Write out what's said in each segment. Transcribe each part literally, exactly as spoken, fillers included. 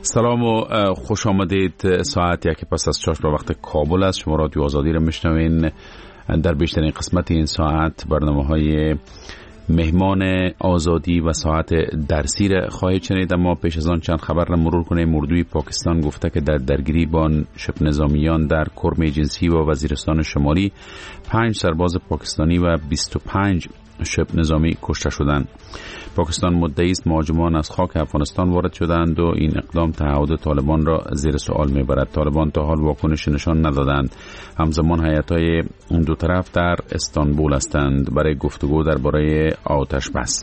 سلام و خوش آمدید. ساعت یک پس از چهار به وقت کابل است. شما رادیو آزادی را میشنوین. در بیشترین قسمت این ساعت برنامه های مهمان آزادی و ساعت درسی را خواهید شنید، اما پیش از آن چند خبر را مرور کنیم. اردوی پاکستان گفته که در درگیری با شبه نظامیان در کرم جنسی و وزیرستان شمالی پنج سرباز پاکستانی و بیست و پنج شبه نظامی کشته شدند. پاکستان مدعی است مهاجمان از خاک افغانستان وارد شدند و این اقدام تعهد طالبان را زیر سوال میبرد. طالبان تا حال واکنش نشان ندادند. همزمان هیئت‌های دو طرف در استانبول هستند برای گفتگو درباره آتش بس.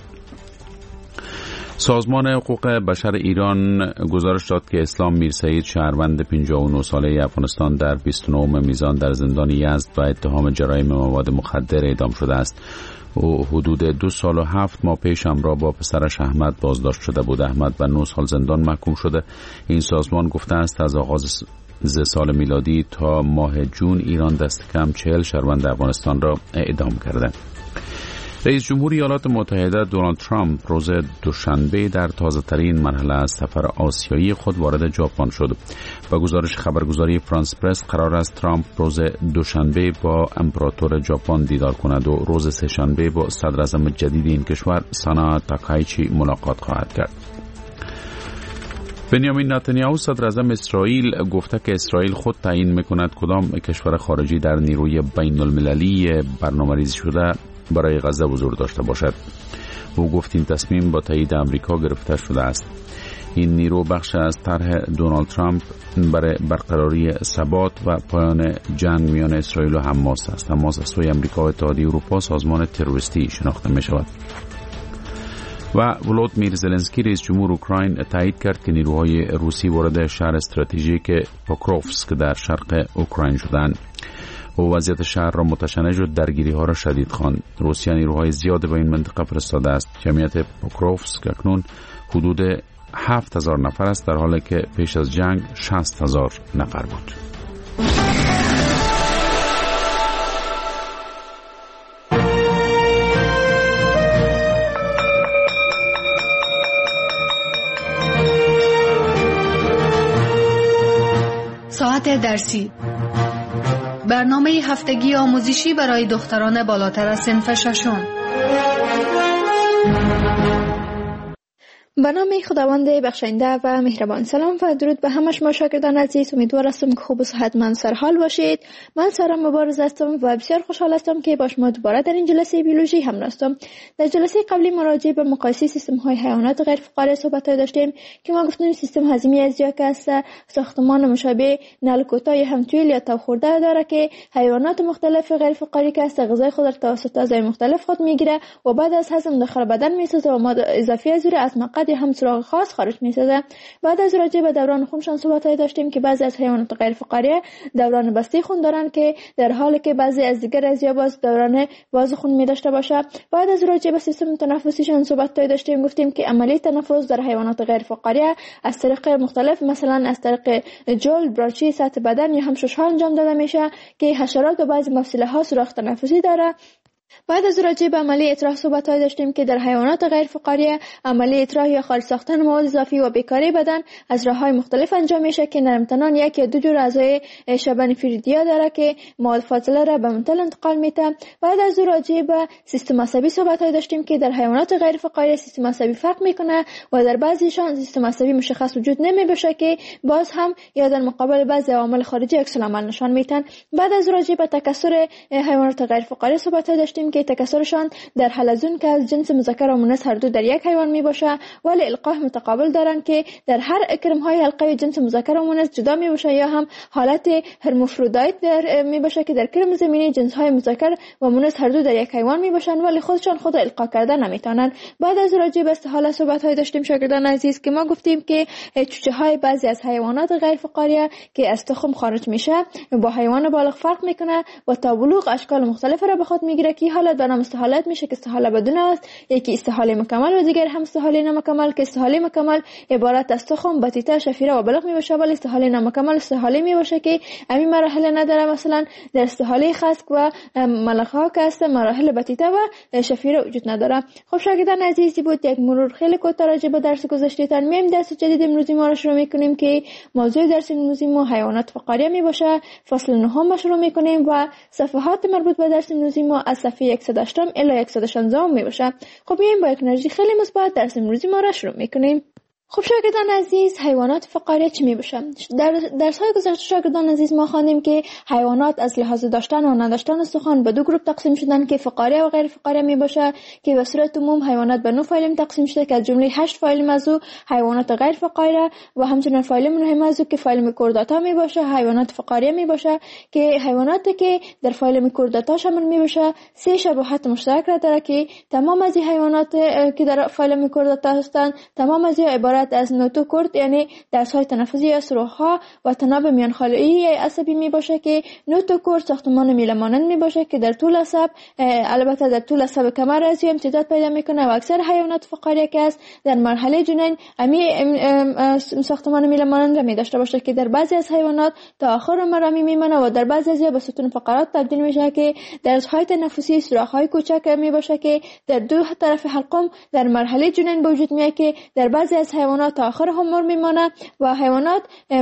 سازمان حقوق بشر ایران گزارش داد که اسلام میرسعید، شهروند پنجاه و نه ساله افغانستان، در بیست و نهم میزان در زندان یزد و اتهام جرایم مواد مخدر اعدام شده است. او حدود دو سال و هفت ماه پیش همراه با پسرش احمد بازداشت شده بود. احمد به نه سال زندان محکوم شده. این سازمان گفته است از آغاز ز سال میلادی تا ماه جون ایران دست کم چهل شهروند افغانستان را اعدام کرده. رئیس جمهور ایالات متحده دونالد ترامپ روز دوشنبه در تازه ترین مرحله از سفر آسیایی خود وارد ژاپن شد. با گزارش خبرگزاری فرانس پرس قرار است ترامپ روز دوشنبه با امپراتور ژاپن دیدار کند و روز سه‌شنبه با صدر اعظم جدید این کشور سانا تاکایچی ملاقات خواهد کرد. بنیامین نتانیاهو صدر اعظم اسرائیل گفته که اسرائیل خود تعیین میکند کدام کشور خارجی در نیروی بین المللی برنامه‌ریزی شده برای غزه حضور داشته باشد. او گفت این تصمیم با تایید آمریکا گرفته شده است. این نیرو بخش از طرح دونالد ترامپ برای برقراری ثبات و پایان جنگ میان اسرائیل و حماس است. حماس از سوی آمریکا و اتحادیه اروپا سازمان تروریستی شناخته می شود. و ولودیمیر زلنسکی رئیس جمهور اوکراین تایید کرد که نیروهای روسی وارد شهر استراتژیک پوکروفسک در شرق اوکراین شدند. او وضعیت شهر را متشنج و درگیری ها را شدید خواند. روسیه نیروهای زیاد به این منطقه فرستاده است. جمعیت پوکروفسک اکنون حدود هفت هزار نفر است، در حالی که پیش از جنگ شصت هزار نفر بود. ساعت درسی، برنامه هفتگی آموزشی برای دختران بالاتر از صنف ششم. به نام خداوند بخشنده و مهربان. سلام و درود به همه شما شاگردان عزیز. امیدوار هستم که خوب و صحتمند سرحال باشید. من سارا مبارز هستم و بسیار خوشحال هستم که با شما دوباره در این جلسه بیولوژی هم هستم. در جلسه قبلی مراجعه به مقایسه سیستم های حیوانات غیر فقاری صحبت داشتیم که ما گفتیم سیستم هضمی از یا که است ساختمان مشابه نل کوتاه یا همتویل یا تاب خورده داره که حیوانات مختلف غیر فقاری که است غذای خود را توسط اعضای مختلف خود میگیره و بعد از هضم داخل بدن میسازه و ماده اضافی از از مقعد هم سراغ خاص خارج میسازه. بعد از راجع به دوران خونشان صحبت داشتیم که بعضی از حیوانات غیر فقاری دوران بسته خون دارن که در حالی که بعضی از دیگر از یا باز دوران باز خون می داشته باشه. بعد از راجع به سیستم تنفسیشان صحبت داشتیم، گفتیم که عملیه تنفس در حیوانات غیر فقاری از طریق مختلف، مثلا از طریق جل، براچی، سطح بدن یا هم شش‌ها انجام داده میشه که حشرات و بعضی مفصله ها سوراخ تنفسی داره. بعد از راجع به عملیه اطراح صحبت داشتیم که در حیوانات غیر فقاری عملیه اطراح یا خارج ساختن مواد اضافی و بیکاری بدن از راه‌های مختلف انجام میشه که نرمتنان یک یا دو جور اعضای شبه نفریدیا داره که مواد فاضله را به منتل انتقال میده. بعد از راجع به سیستم عصبی صحبت داشتیم که در حیوانات غیر فقاری سیستم عصبی فرق میکنه و در بعضیشان سیستم عصبی مشخص وجود نمیباشه که باز هم یا در مقابل بعضی عوامل خارجی عکس العمل نشان میدن. بعد از راجع به تکثر حیوانات غیر فقاری صحبت داشتیم که تکثرشان در حلزون که از جنس مذکر و مؤنث هر دو در یک حیوان می باشه، ولی القاح متقابل دارن که در هر اکرم های حلقه جنس مذکر و مؤنث جدا می باشه، یا هم حالت هرمافرودیت در می باشه که در کرم زمینی جنس های مذکر و مؤنث هر دو در یک حیوان می باشن ولی خودشان خود القا کرده نمیتونن. بعد از راجع به استحاله صحبت های داشتیم شاگردان عزیز که ما گفتیم که چوچه های بعضی از حیوانات غیر فقاری که از تخم خارج میشه با حیوان بالغ فرق میکنه و تا بلوغ اشکال مختلف را به خود میگیره که کی حالت و نام استحالت میشه که استحاله بدون است، یکی استحاله مکمل و دیگر هم استحاله نامکمل که استحاله مکمل عبارت از تخم، بطیطه، شفیره و بلغ میباشه، ولی استحاله نامکمل استحاله میباشه که همین مراحل نداره. مثلا در استحاله خسک و ملخه ها که است مراحل بطیطه و شفیره وجود نداره. خب شاگردان عزیزی بود یک مرور خیلی کوتاه راجع به درس گذشته‌تان. میایم درس جدید امروزی ما را شروع میکنیم که موضوع درس امروزی ما حیوانات فقاریه میباشه. فصل نهم شروع میکنیم و صفحات مربوط به درس امروزی ما از صفحه صد و هشت الی صد و شانزده میباشه. خب میایم با یک انرژی خیلی مثبت درس امروزی ما را شروع میکنیم. خب شاگردان عزیز، حیوانات فقاریه چی میباشن؟ در درس های گذشته شاگردان عزیز ما خواندیم که حیوانات از لحاظ داشتن و نداشتن استخوان به دو گروه تقسیم شدن که فقاریه و غیر فقاریه میباشه، که به صورت عموم حیوانات به نه فایلم تقسیم شده که از جمله هشت فایلم از او حیوانات غیر فقاریه و همچنین فایلم مهم از او که فایلم کورداتا میباشه حیوانات فقاریه میباشه، که حیواناتی که در فایلم کورداتا شامل میباشه سه شباهت مشترک را داره که تمام از این حیوانات که در فایلم کورداتا هستند تمام از عبارت از نوتوکورد یعنی دستهای تنفسی یا سوراخ‌ها و تناب میانخاله‌ای عصبی میباشه، که نوتوکورد ساختمان میله مانند میباشه که در طول عصب البته در طول عصب کمر از امتداد پیدا میکنه و اکثر حیوانات فقاریه که است در مرحله جنین امی ساختمان میله مانند را میداشته باشه، که در بعضی از حیوانات تا آخر عمر میمونه و در بعضی از به ستون فقرات تبدیل میشه که درزهای تنفسی سوراخ‌های کوچک میباشه که در دو طرف حلقم در مرحله جنین به وجود میاد، که در بعضی از حیوانات تا آخر عمر میمانه و حیوانات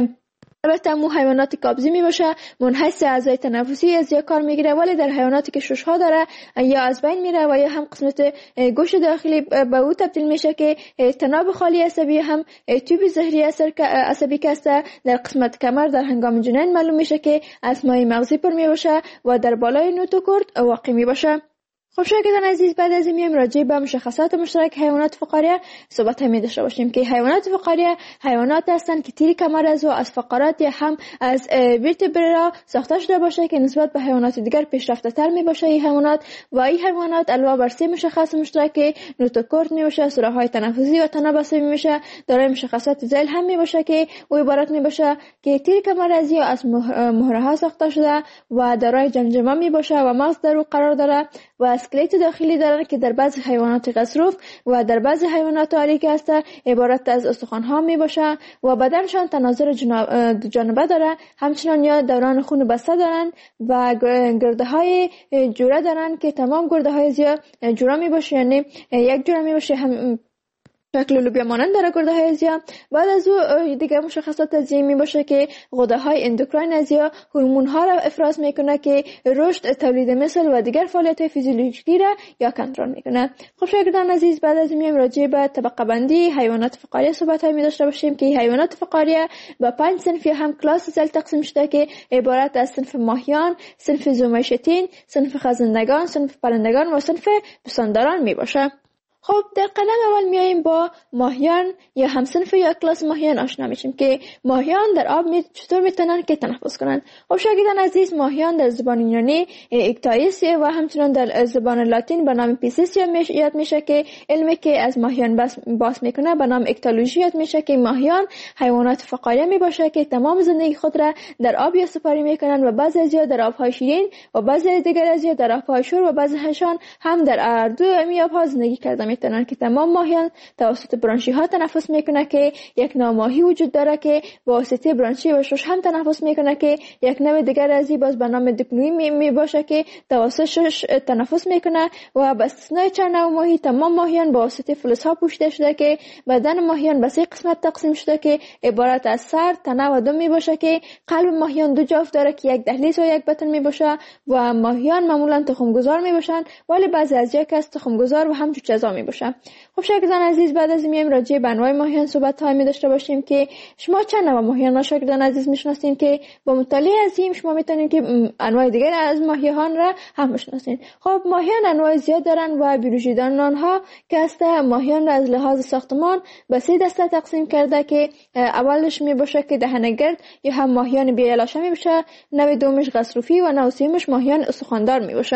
البته مو حیوانات قابضی میباشه منحص اعضای تنفسی از یا کار میگیره، ولی در حیواناتی که شش ها داره یا از بین میره و یا هم قسمت گوش داخلی به او تبدیل میشه که تناب خالی عصبی هم تیوب زهری عصبی که است در قسمت کمر در هنگام جنین معلوم میشه که از مایع مغزی پر میباشه و در بالای نوتوکورد واقع میباشه. خب شاگردان عزیز، بعد از این میایم راجع به مشخصات مشترک حیوانات فقاریه صحبت می داشته باشیم که حیوانات فقاریه حیوانات هستند که تیر کمر از و از فقرات یا هم از ورتبرا ساخته شده باشه که نسبت به حیوانات دیگر پیشرفته تر می باشه. این حیوانات و این حیوانات علاوه بر سه مشخص مشترک نوتوکورد می باشه، سوراخ‌های تنفسی و تناب عصبی می باشه، دارای مشخصات ذیل هم می باشه که او عبارت می باشه که تیر کمر از یا از مهره ها ساخته شده و دارای جمجمه می باشه و مغز در او قرار داره و اسکلت داخلی دارن که در بعضی حیوانات غضروف و در بعضی حیوانات آلیک است عبارت از استخوان‌ها می باشه و بدنشان تناظر جانبه داره، همچنان یا دوران خون بسته دارن و گرده های جوره دارن که تمام گرده های زیاد جوره می باشه، یعنی یک جوره می باشه هم شکل لوبیا مانند داره گرده های ازیا. بعد از او دیگه مشخصات ازیا می باشه که غده های اندوکراین ازیا هورمون ها را افراز میکنه که رشد، تولید مثل و دیگر فعالیت های فیزیولوژیکی را یا کنترل میکنه. خب شاگردان عزیز، بعد از میایم راجع به طبقه بندی حیوانات فقاریه صحبت های می داشته باشیم که حیوانات فقاریه با پنج صنف هم کلاس زل تقسیم شده که عبارت از صنف ماهیان، صنف زومشتین، صنف خزندگان، صنف پرندگان و صنف پستانداران می باشه. خب در قدم اول میاییم با ماهیان یا همصنف یا کلاس ماهیان آشنا میشیم که ماهیان در آب می چطور میتونن که تنفس کنن. خب شاگردان عزیز، ماهیان در زبان یونانی اکتایس و همچنین در زبان لاتین به نام پیسیس یاد میشه که علمی که از ماهیان باز میکنه به نام اکتولوژی یاد میشه که ماهیان حیوانات فقاریه میباشه که تمام زندگی خود را در آب یا سپاری میکنن و بعضی از یا در آبهای شیرین و بعضی دیگر از یا در آبهای شور و بعضی هاشان هم در اردو امی آبها زندگی کرده میتونن که تمام ماهیان توسط برانشی ها تنفس میکنه که یک نوع ماهی وجود داره که با واسطه برانشی و شش هم تنفس میکنه که یک نوع دیگر از این باز به نام دیپنوی می, می باشه که توسط شش تنفس میکنه و به استثنای چند نوع ماهی تمام ماهیان با واسطه فلز ها پوشیده شده که بدن ماهیان به سه قسمت تقسیم شده که عبارت از سر، تنه و دم می باشه که قلب ماهیان دو جفت داره که یک دهلیز و یک بطن می باشه و ماهیان معمولا تخم گذار می باشن، ولی بعضی از یک از تخم گذار و هم جوجه‌زا می باشه. خب شاگردان عزیز، بعد از این میایم راجع به انواع ماهیان صحبت های می داشته باشیم که شما چند نوع ماهیان را شاگردان عزیز میشناسین که با مطالعه از این شما میتونین که انواع دیگر از ماهیان را هم بشناسین. خب ماهیان انواع زیاد دارن و بیولوژی دانان ها که است ماهیان را از لحاظ ساختمان به سه دسته تقسیم کرده که اولش می باشه که دهنه‌گرد یا هم ماهیان بی‌علاشه می باشه، نوع دومش غضروفی و نوع سومش ماهیان استخواندار می باشه.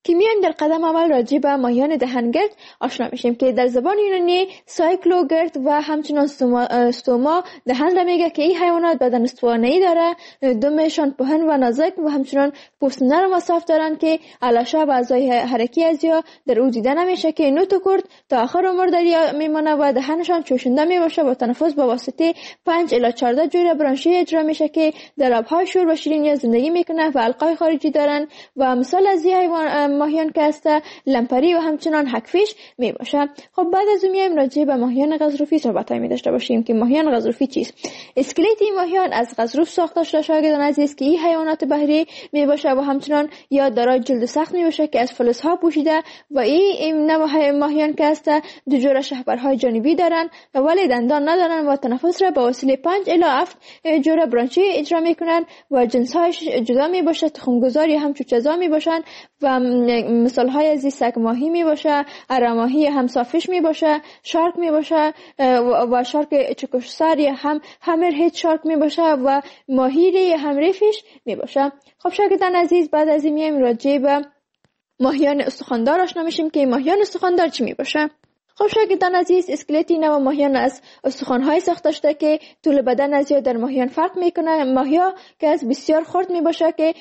که میایم در قدم اول راجع به ماهیان دهنگرد آشنا میشیم که در زبان یونانی سایکلوگرد و همچنان ستوما, ستوما دهن را میگه که این حیوانات بدن استوانه‌ای داره، دمشان پهن و نازک و همچنان پوست نرم و صاف دارن که علاشه و اعضای حرکی از یا در او دیده نمیشه که نوت و کرد تا آخر عمر در میمانه و دهنشان چوشنده میباشه و تنفس با واسطه پنج الی چهارده جوره برانشی اجرا میشه که در آبهای شور و شیرین یا زندگی میکنه و حلقای خارجی دارن. و مثال از این حیوان ماهیان که است لمپری و همچنان حکفیش می باشه. خب بعد از اون میایم راجع به ماهیان غضروفی صحبت می داشته باشیم که ماهیان غضروفی چیست. اسکلت این ماهیان از غضروف ساخته شده شاگردان عزیز که این حیوانات بحری می باشه و همچنان یا دارای جلد سخت می باشه که از فلز ها پوشیده و این نوع ماهیان که است دو جوره شهپرهای جانبی دارن ولی دندان ندارن و تنفس را با وسیله پنج الی هفت جوره برانشی اجرا میکنن و جنس های جدا می باشه، تخمگذار یا هم چوچه‌زا می باشن و مثال های از سگ ماهی می باشه، اره ماهی همسافش می باشه، شارک می باشه و شارک چکشسر یا هم همرهید شارک می باشه و ماهی همریفش می باشه. خب شاگردان عزیز بعد از این میایم راجع به ماهیان استخواندار آشنا میشیم که ماهیان استخواندار چی می باشه. خب شاگردان عزیز اسکلتی نو ماهیان از استخوان‌های ساخته شده که طول بدن از یا در ماهیان فرق میکنه. ماهیا که از بسیار خرد می باشه که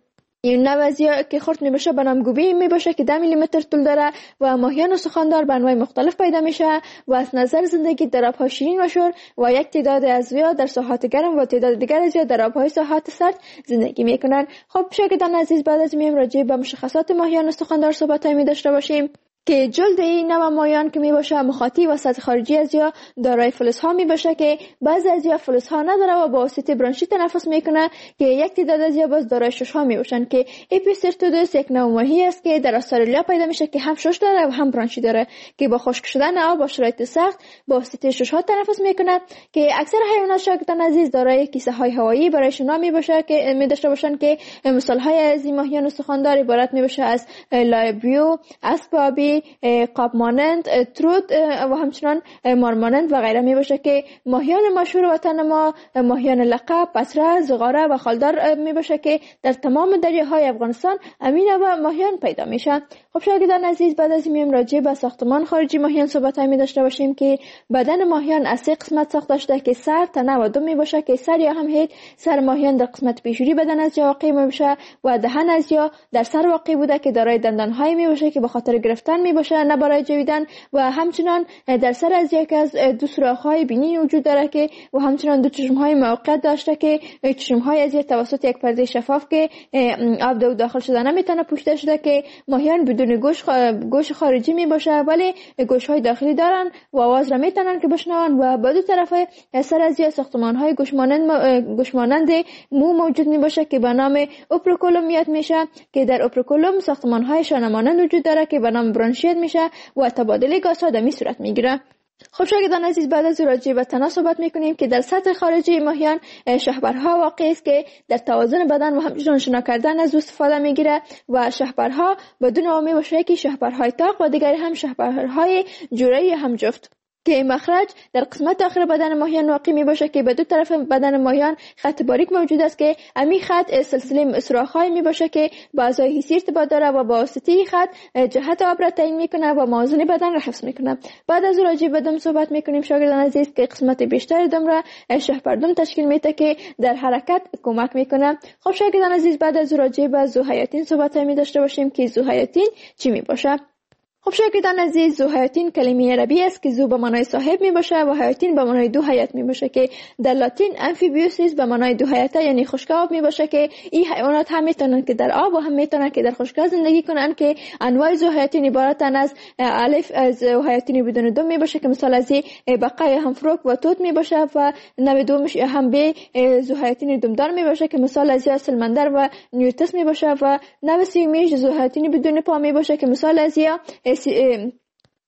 این نوع از یا که خرد می باشه به نام گوبی می باشه که ده میلی متر طول داره و ماهیان استخواندار به انواع مختلف پیدا میشه و از نظر زندگی در آب‌های شیرین و شور و یک تعداد از یا در ساحات گرم و تعداد دیگر از یا در آب‌های ساحات سرد زندگی میکنن. خب شاگردان عزیز بعد از میم راجع به مشخصات ماهیان استخواندار صحبت می داشته باشیم که جلد این نوع ماهیان که می باشه مخاطی و سطح خارجی از یا دارای فلز ها می باشه که بعضی از یا فلز ها نداره و با واسطه برانشی تنفس میکنه که یک تعداد از یا باز دارای شش ها می باشن که اپیسرتودوس یک نوع ماهی است که در استرالیا پیدا میشه که هم شش داره و هم برانشی داره که با خشک شدن آب با شرایط سخت با واسطه شش ها تنفس میکنه که اکثر حیوانات شاگردان عزیز دارای کیسه های هوایی برای شنا می باشه که می داشته باشن که مثال های از این ماهیان استخواندار عبارت می باشه از لایبیو، اسب آبی، قاب مانند، تروت و همچنان مار مانند و غیره می باشه که ماهیان مشهور وطن ما ماهیان لقب، پسره، زغاره و خالدار می باشه که در تمام دریاهای افغانستان امین و ماهیان پیدا میشه. خب شاگردان عزیز بعد از این راجع به ساختمان خارجی ماهیان صحبت می داشته باشیم که بدن ماهیان از سه قسمت ساخته شده که سر، تنه و دم می باشه که سر یا هم هید سر ماهیان در قسمت پیشوری بدن از یا واقع می باشه و دهن از یا در سر واقع بوده که دارای دندان های می باشه که به خاطر گرفتن می باشه نه برای جویدن و همچنان در سر از یک از دو سوراخ های بینی وجود داره که و همچنان دو چشم های موقت داشته که چشم های از یک توسط یک پرده شفاف که آب دو داخل شده نمیتونه پوشیده شده که ماهیان بدون گوش گوش خارجی می باشه ولی گوش های داخلی دارن و آواز را میتونن که بشنون و به دو طرف سر از یک ساختمان های گوش مانند گوش مانند مو موجود می باشه که به نام اوپروکولوم میاد میشه که در اوپروکولوم ساختمان های شانه مانند وجود داره که به نام برانشیت میشه و تبادل گاز ها دمی صورت میگیره. خب شاگردان عزیز بعد از راجع به تنه صحبت میکنیم که در سطح خارجی ماهیان شهپرها واقع است که در توازن بدن و همچنان شنا کردن از او استفاده میگیره و شهپرها بدون عامی باشه که شهپرهای تاق و دیگری هم شهپرهای جوره هم جفت که مخرج در قسمت آخر بدن ماهیان واقع می باشه که به دو طرف بدن ماهیان خط باریک موجود است که امی خط سلسله سوراخ‌های می باشه که با اعضای حسی ارتباط داره و با واسطه خط جهت آب را تعیین میکنه و موازنه بدن را حفظ میکنه. بعد از راجع به دم صحبت میکنیم شاگردان عزیز که قسمت بیشتر دم را شهپردم تشکیل میده که در حرکت کمک میکنه. خب شاگردان عزیز بعد از راجع به ذوحیاتین صحبت می داشته باشیم که ذوحیاتین چی می باشه. خب شاگردان عزیز ذوحیاتین کلمه عربی است که ذو به معنای صاحب می باشه و حیاتین به معنای دو حیات می باشه که در لاتین امفیبیوسیس به معنای دو حیاته یعنی خشک آب می باشه که این حیوانات هم میتونن که در آب و هم میتونن که در خشک زندگی کنن که انواع ذوحیاتین عبارتن از الف از ذوحیاتین بدون دم می باشه که مثال از بقای هم فروک و توت می باشه و نوع دومش هم به ذوحیاتین دمدار می باشه که مثال از سلمندر و نیوتس می باشه و نوع سومیش ذوحیاتین بدون پا می باشه که مثال از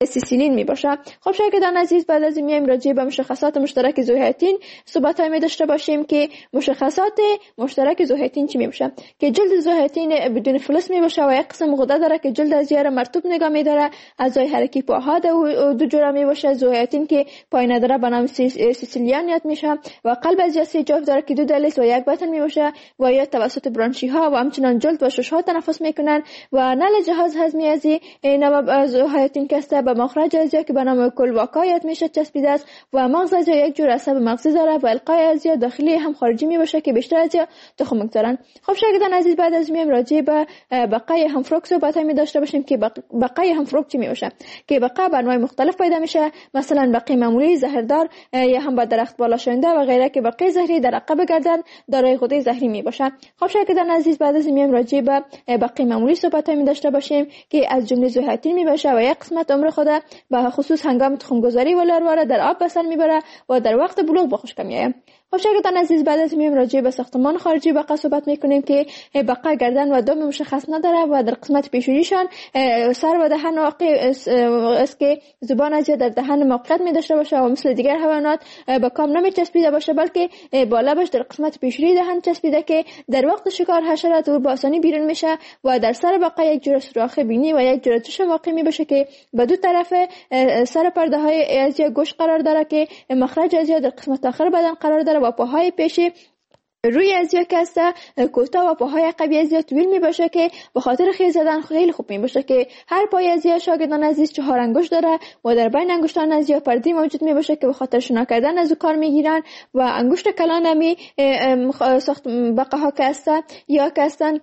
سیسیلین می باشه. خب شاگردان عزیز، بعد از میایم راجع به مشخصات مشترک ذوحیاتین صحبت های می داشته باشیم که مشخصات مشترک ذوحیاتین چی می باشه. که جلد ذوحیاتین بدون فلز می باشه و یک قسم غده داره که جلد از یاره مرطوب نگاه می داره. اعضای حرکی پاها دو جوره می باشه. ذوحیاتین که پای نداره به نام سیسیلیان یاد میشه و قلب از جسته جوف داره که دو دلیس و یک بطن می باشه و یا توسط برانشی ها و همچنان جلد و شش ها تنفس میکنن و نل جهاز هضمی از نوع ذوحیاتین که است به مخرج ازیا که به نام کلواکا یاد میشه چسبیده است و مغز ازیا یک جور عصب مغزی داره و القای ازیا داخلی هم خارجی می باشه که بیشتر ازیا تخم میگذارن. خب شاگردان عزیز، بعد از میایم راجع به بقای همفروک صحبت می داشته باشیم که بقای همفروک چی می باشه. که بقا به انواع مختلف پیدا میشه، مثلا بقای معمولی زهردار یا هم با درخت بالا شونده و غیره که بقای زهری در عقب گردن دارای غده زهری می باشه. خب شاگردان عزیز، بعد از میایم راجع به بقای معمولی صحبت می داشته باشیم که از جمله ذوحیاتین می باشه و یک قسمت عمر خود به خصوص هنگام تخم گذاری و لارواره در آب بسر میبره و در وقت بلوغ به خشک میآید. خب شاگردان عزیز، بعد از میایم راجع به ساختمان خارجی بقا صحبت میکنیم که بقا گردن و دم مشخص نداره و در قسمت پیشونیشان سر و دهن واقع است که زبان از در دهن موقعیت می داشته باشه و مثل دیگر حیوانات به کام نمی چسبیده باشه، بلکه با لبش در قسمت پیشونی دهن چسبیده که در وقت شکار حشرات او با آسانی بیرون میشه و در سر بقا یک جور سوراخ بینی و یک جور چشم واقع می باشه که به دو طرف سر پرده های ازیا گوش قرار داره که مخرج ازیا در قسمت آخر بدن قرار داره و پاهای پیشی روی ازیا که است کوتاه و پاهای قوی ازیا طویل می باشه که به خاطر خیز زدن خیلی خوب می باشه که هر پای ازیا شاگردان عزیز چهار انگشت داره و در بین انگشتان ازیا پردی موجود می باشه که به خاطر شنا کردن از او کار می گیرن و انگشت کلان همی ساخت بقه ها که است یا که هستن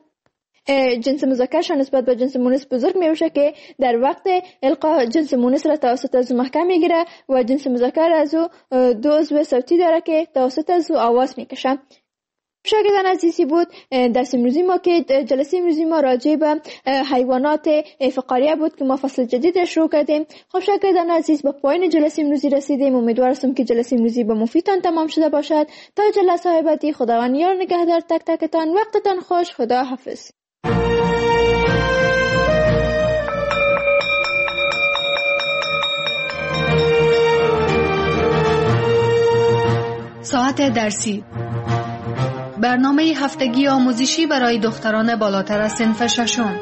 جنس مذکرشان نسبت به جنس مونس بزرگ می باشه که در وقت القا جنس مونس را توسط از محکم می گیره و جنس مذکر از او دو عضو صوتی داره که توسط از او آواز می کشه. شاگردان عزیزی بود درس امروزی ما که جلسه امروزی ما راجع به حیوانات فقاریه بود که ما فصل جدید شروع کردیم. خب شاگردان عزیز، به پایان جلسه امروزی رسیدیم. امیدوار هستم که جلسه امروزی به مفیدتان تمام شده باشد. تا جلسه های بعدی خداوند یار نگهدار تک تکتان. وقتتان خوش. خدا حافظ. ساعت درسی، برنامه هفتگی آموزشی برای دختران بالاتر از صنف ششم.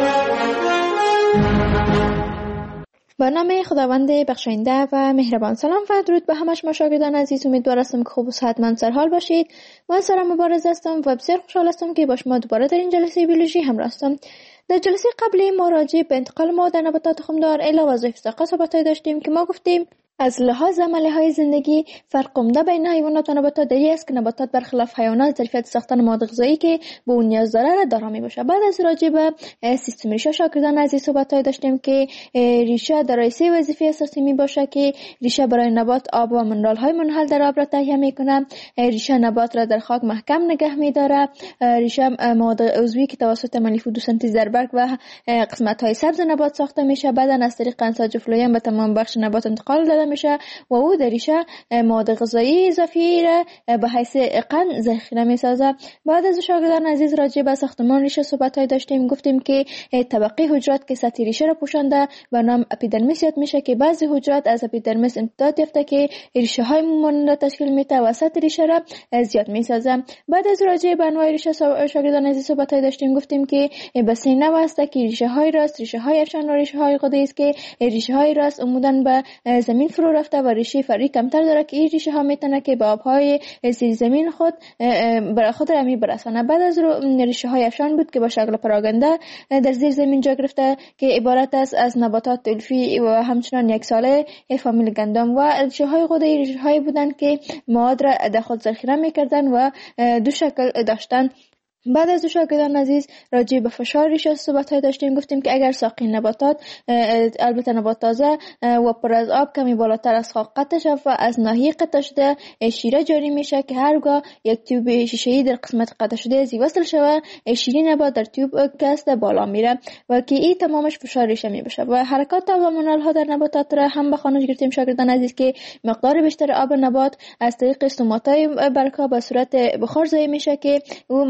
برنامه خداوند بخشاینده و مهربان. سلام و درود به همه شما شاگردان عزیز. امیدوار هستم که خوب و صحتمند سرحال باشید. من سارا مبارز هستم و بسیار خوشحال هستم که با شما دوباره در این جلسه بیولوژی همراه هستم. در جلسه قبلی ما راجع به انتقال مواد در نباتات تخمدار الی وظایف ساقه صحبت داشتیم که ما گفتیم از لحاظ عمله های زندگی فرق عمده بین حیوانات و نباتات در این است که نباتات برخلاف حیوانات ظرفیت ساختن مواد غذایی که به اون نیاز داره را دارا میباشه. بعد از راجع به سیستم ریشه شاگردان عزیز صحبت داشتیم که ریشه دارای سه وظیفه اساسی میباشه که ریشه برای نبات آب و منرال های منحل در آب را تهیه میکنه، ریشه نبات را در خاک محکم نگه میداره، ریشه مواد عضوی که توسط ملیف و دو سانتی برگ و قسمت های سبز نبات ساخته میشه بعدن از طریق انساج فلویم به تمام بخش نبات انتقال داده میشه و او در ریشه مواد غذایی اضافی را به حیث قند ذخیره میسازه. بعد از شاگردان عزیز راجع به ساختمان ریشه صحبت های داشتیم. گفتیم که طبقه حجرات که سطح ریشه را پوشانده به نام اپیدرمیس یاد میشه که بعضی حجرات از اپیدرمیس امتداد یافته که ریشه های مانند را تشکیل میده و سطح ریشه را زیاد میسازه. بعد از راجع به انواع ریشه شاگردان عزیز صحبت های داشتیم. گفتیم که بسیار نوع است که ریشه های راست، ریشه های افشان و ریشه های غده‌ای است که ریشه های راست عموداً به زمین فرو رفته و ریشه فرعی کمتر داره که این ریشه ها میتونه که به آبهای زیر زمین خود برای خود را میبرسانه. بعد از ریشه های افشان بود که با شکل پراگنده در زیر زمین جا گرفته که عبارت است از نباتات علفی و همچنان یک ساله فامیل گندم، و ریشه های غده‌ای ریشه هایی بودند که مواد را در خود ذخیره میکردن و دو شکل داشتن. بعد از شاگردان عزیز راجع به فشار ریشه صحبت های داشتیم. گفتیم که اگر ساقی نباتات البته نبات تازه و پر از آب کمی بالاتر از خاک قطع شود و از ناحیه قطع شده شیره جاری میشه که هرگاه یک تیوب شیشه‌ای در قسمت قطع شده زی وصل شود شیرین نبات در تیوب کست بالا میره و که این تمامش فشار ریشه میبشه. و حرکات و منال ها در نباتات را هم به خوانش گرفتیم شاگردان عزیز که مقدار بیشتر آب نبات از طریق استوماتای برگ‌ها به صورت بخار ضایع میشه که او مراحل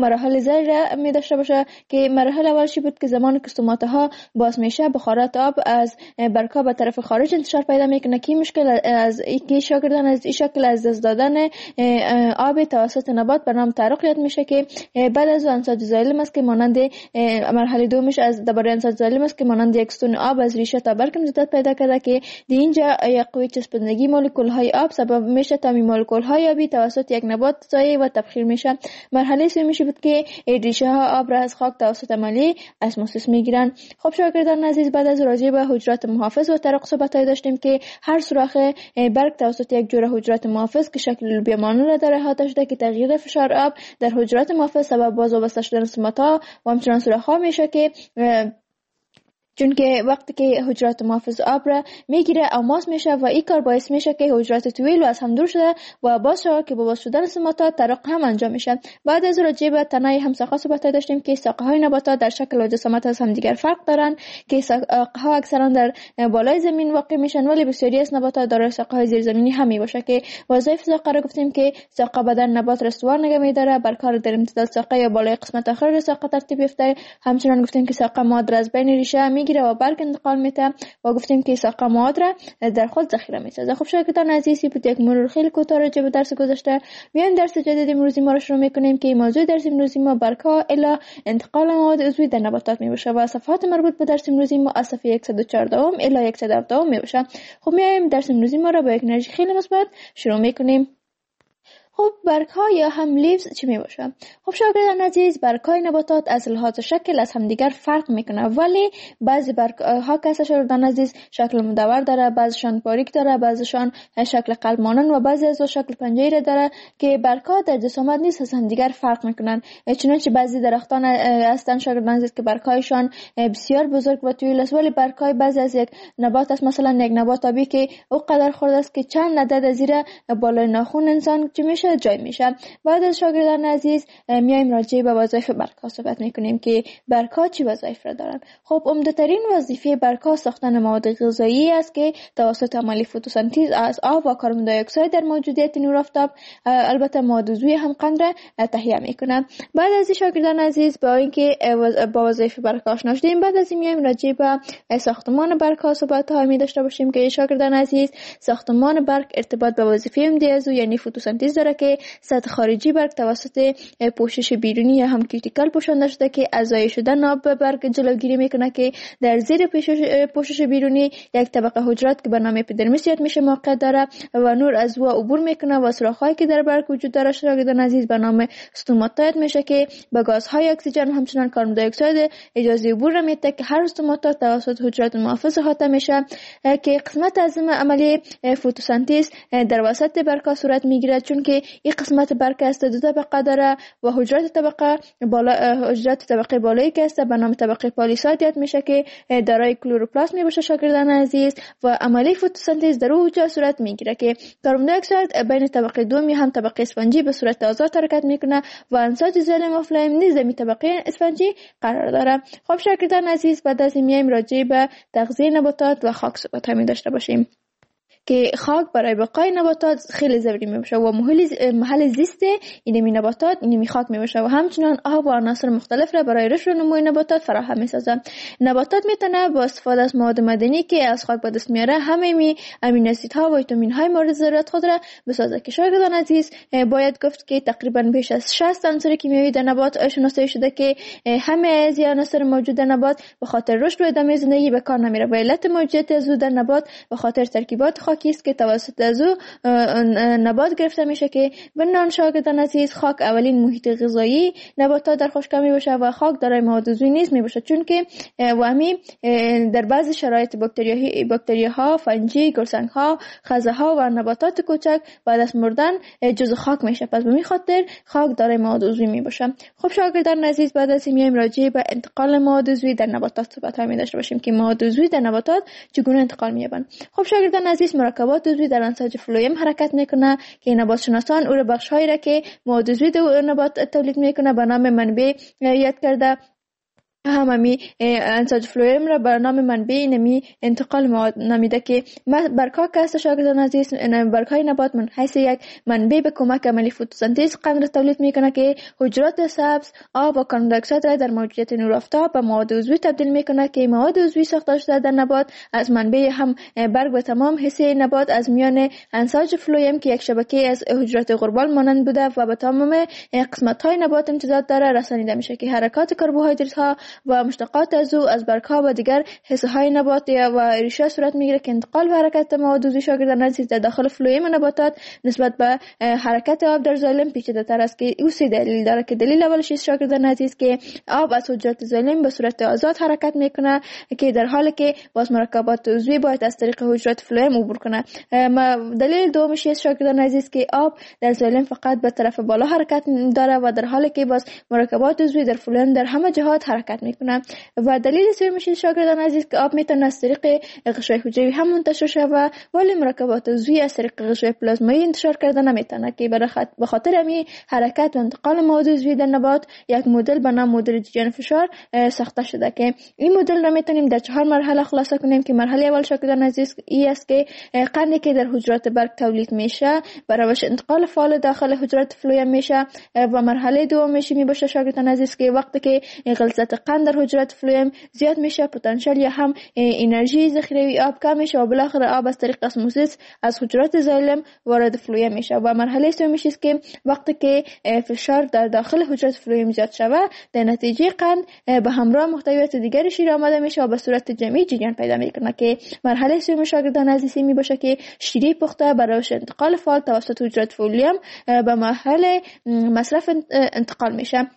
زیر می داشته باشه که مرحله اولش بود که زمانی که ستوماتاها باز میشه بخارات آب از برگ‌ها به طرف خارج انتشار پیدا میکنه که مشکل از اینکه شاگردان از این شکل از دست دادن آب توسط نبات به نام تعرق یاد میشه که بعد از انساج زایلم است که مانند مرحله دومش از درباره انساج زایلم است که مانند یک ستون آب از ریشه تا برگ امتداد پیدا کرده که در اینجا یک قوه چسبندگی مولکول های آب سبب میشه تا این مولکول های آبی توسط یک نبات ضایع و تبخیر میشه. مرحله سومیش بود که ریشه ها آب را از خاک توسط عملی اسموسیس میگیرن. خب شاگردان عزیز، بعد از راجع به حجرات محافظ و تعرق صحبت داشتیم که هر سوراخ برگ توسط یک جوره حجرات محافظ که شکل لوبیا مانند را داره احاطه شده که تغییر فشار آب در حجرات محافظ سبب باز و بسته شدن ستوماتا و همچنان سوراخ‌ها میشه که چون که وقتی که حجرات محافظ آب را میگیره اوماس میشه و این کار باعث میشه که حجرات طویل و از هم دور شده و باز شده که با باز شدن ستوماتا تعرق هم انجام میشه. بعد از راجع به تنه همساقه صحبت داشتیم که ساقه های نباتات در شکل و جسامت از هم دیگر فرق دارن که ساقه ها اکثرا در بالای زمین واقع میشن ولی بسیاری از نباتات دارای ساقه های زیرزمینی هم میباشه که وظایف ساقه را گفتیم که ساقه بدن نبات را استوار نگه میداره، برکار در امتداد ساقه یا بالای قسمت آخر ساقه ترتیب یافته. همچنین گفتیم که ساقه مواد را از بین ریشه میگیره و برگ انتقال میده و گفتیم که ساقه مواد را در خود ذخیره میسازه. خب شاگردان عزیزی بود یک مرور خیلی کوتاه راجع به درس گذشته. میایم درس جدید امروزی ما رو شروع میکنیم که موضوع درس امروزی ما برگ‌ها الی انتقال مواد عضوی در نباتات میباشه و صفحات مربوط به درس امروزی ما از صفحه صد و چهارده الی صد و هفده میباشه. خب میایم درس امروزی ما رو با یک انرژی خیلی مثبت شروع میکنیم. خب برگ‌ها یا هم لیوز چی می باشه؟ خب شاگردان عزیز، برگ‌های نباتات از لحاظ شکل از هم دیگر فرق میکنه ولی بعضی برگ‌ها که شاگردان عزیز شکل مدور داره، بعضیشان باریک داره، بعضیشان شکل قلب مانند و بعضی از شکل پنجره داره که برگ‌ها در جسامت نیست از هم دیگر فرق میکنن. چنانچه بعضی درختان هستن شاگردان عزیز که برگ‌هایشان بسیار بزرگ و طویل است ولی برگ‌های بعضی از یک نبات است، مثلا یک نبات آبی که او قدر خرد است که چند عدد زیر بالای ناخن انسان چه میشه جای میشه. بعد از شاگردان عزیز میایم راجع به وظایف برگ‌ها صحبت میکنیم که برگ‌ها چی وظایف را دارن. خب عمده‌ترین وظیفه برگ‌ها ساختن مواد غذایی است که توسط عمل فتوسنتز از آب و کربن دی اکساید در موجودیت نور آفتاب البته مواد عضوی هم قند را تهیه میکنه. بعد از شاگردان عزیز با اینکه با وظایف برگ‌ها آشنا شدیم، بعد از میایم راجع به ساختمان برگ‌ها صحبت ها می داشته باشیم که شاگردان عزیز ساختمان برگ ارتباط به وظیفه امتیازی یعنی فتوسنتز داره که سطح خارجی برگ توسط پوشش بیرونی یا هم کیوتیکل پوشانده شده که از ضایع شدن آب به برگ جلوگیری میکنه که در زیر پوشش بیرونی یک طبقه حجرات که به نام اپیدرمیس یاد میشه موقع داره و نور از او عبور میکنه و سوراخ‌هایی که در برگ وجود داره شاگردان عزیز به نام ستوماتا یاد میشه که با گازهای اکسیژن همچنان کربن دی اکساید اجازه عبور میده که هر ستوماتا توسط حجرات محافظ احاطه میشه که قسمت از عملی فتوسنتز در وسط برگ صورت میگیره چون که این قسمت برگ است دو طبقه داره و حجرات طبقه بالا حجرات طبقه بالایی که است به نام طبقه پالیساید یاد میشه که دارای کلوروپلاست میباشه شاگردان عزیز و عملی فتوسنتز در اونجا صورت میگیره که کربن دی اکساید بین طبقه دومی هم طبقه اسفنجی به صورت آزاد حرکت میکنه و انساج زلم و فلایم نیز در طبقه اسفنجی قرار داره. خب شاگردان عزیز بعد از این میایم راجع به تغذیه نباتات و خاک صحبت می داشته باشیم که خاک برای بقای نباتات خیلی ضروری میباشه و محل محل زیست اینمی نباتات اینمی خاک میباشه و همچنان آب و عناصر مختلف را برای رشد و نمو نباتات فراهم میسازه. نباتات میتونه با استفاده از مواد معدنی که از خاک به دست میاره همه می امینو اسیدها و ویتامین های مورد ضرورت خود را بسازه که شاگردان عزیز باید گفت که تقریبا بیش از شصت عنصر کیمیایی در نبات شناسایی شده که همه از این عناصر موجود در نبات به خاطر رشد و ادامه زندگی به کار نمیره و علت موجودیت از در نبات به خاطر ترکیبات خاکی است که توسط از او نبات گرفته میشه که بنان شاگردان عزیز خاک اولین محیط غذایی نباتات در خشکی میباشه و خاک دارای مواد عضوی نیز میباشه چون که وامی در بعضی شرایط باکتریاها باکتریاها فنجی گلسنگ‌ها خزه‌ها و نباتات کوچک بعد از مردن جزء خاک میشه پس به این خاطر خاک دارای مواد عضوی میباشه. خب شاگردان عزیز بعد از این میایم راجع به انتقال مواد عضوی در نباتات صحبت می داشته باشیم که مواد عضوی در نباتات چگونه انتقال می‌یابند. خب شاگردان عزیز مرکبات عضوی در انساج فلویم حرکت میکنه که نبات شناسان او را بخش‌هایی را که مواد عضوی در نبات تولید میکنه به نام منبع یاد کرده هممی انساج فلوئم را بر نام منبع نمی انتقال مواد نامیده که برگ‌ها که است شاگردان عزیز، برگ‌های نبات من حیث یک منبع به کمک عملی فتوسنتز قند را تولید میکنه که حجرات سبز، آب و کاربن دی اکساید را در موجودیت نور آفتاب به مواد عضوی تبدیل میکنه که مواد عضوی ساخته شده در نبات از منبع هم برگ و تمام حصه نبات از میان انساج فلوئم که یک شبکه از حجرات غربال مانند بوده و به تمام قسمت‌های نبات امتداد داره رسانیده میشه که حرکات کربوهیدرات ها و مشتقات از او از برگ‌ها و دیگر حصه‌های نبات و ریشه صورت میگیره که انتقال و حرکت مواد عضوی شاگردان عزیز در داخل فلوئم نباتات نسبت به حرکت آب در زایلم پیچیده‌تر است که او سه دلیل داره که دلیل اولش است شاگردان عزیز که آب از حجرات زایلم به صورت آزاد حرکت میکنه که در حالی که باز مرکبات عضوی باید از طریق حجرات فلوئم عبور کنه. دلیل دومش است شاگردان عزیز که آب در زایلم فقط به طرف بالا حرکت داره و در حالی که باز مرکبات عضوی در فلوئم در همه جهات حرکت میکنه. و دلیل سومش شاگردان عزیز که آب میتونه از طریق غشای حجروی هم منتشر شود ولی مرکبات عضوی از طریق غشای پلازمایی انتشار کرده نمیتونه که به خاطر همین حرکت و انتقال مواد عضوی در نبات یک مدل به نام مدل جریان فشار ساخته شده که این مدل را میتونیم در چهار مرحله خلاصه کنیم که مرحله اول شاگردان عزیز ای است که قندی که در حجرات برگ تولید میشه بر روش انتقال فعال داخل حجرات فلوئم میشه و مرحله دومش می باشه شاگردان عزیز که وقتی که غلظت قند در حجرات فلوئم زیاد میشه پتانسیل یا هم انرژی ذخیره آب کم میشه و بالاخره آب از طریق اسموزیس از حجرات زایلم وارد فلوئم میشه و مرحله سومش است که وقتی که فشار در داخل حجرات فلوئم زیاد شوه در نتیجه قند به همراه محتویات دیگری شیر آماده میشه و به صورت جمعی جریان پیدا میکنه که مرحله سوم شاگردان عزیز می باشه که شیره پخته برای انتقال فعال توسط حجرات فلوئم به مرحله مصرف انتقال میشه.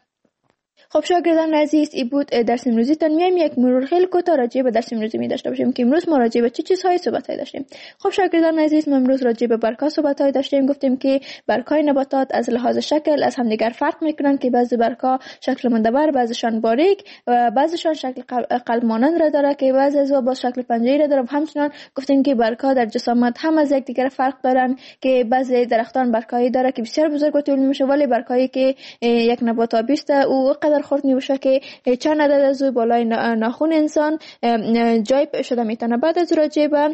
خب شاگردان عزیز این بود درس امروزی تان. میایم یک مرور خیلی کوتاه راجع به درس امروزی می داشته باشیم که امروز ما راجع به چه چیزهای صحبت داشتیم. خب شاگردان عزیز ما امروز راجع به برگ‌ها صحبت داشتیم. گفتیم که برگ‌های نباتات از لحاظ شکل از همدیگر فرق میکنن که بعضی برگ‌ها شکل مندبر، بعضیشان باریک و بعضیشان شکل قلب مانند را داره که بعضی از با شکل پنجه‌ای را داره. همچنین گفتیم که برگ‌ها در جسامت هم از یکدیگر فرق دارن که بعضی درختان برگ‌هایی داره که بسیار بزرگ و طولانی میشه ولی برگ‌هایی که یک نبات آبی است او قدر خرد میشه که چند عدد از بالای ناخن انسان جای شده میتونه. بعد از راجع به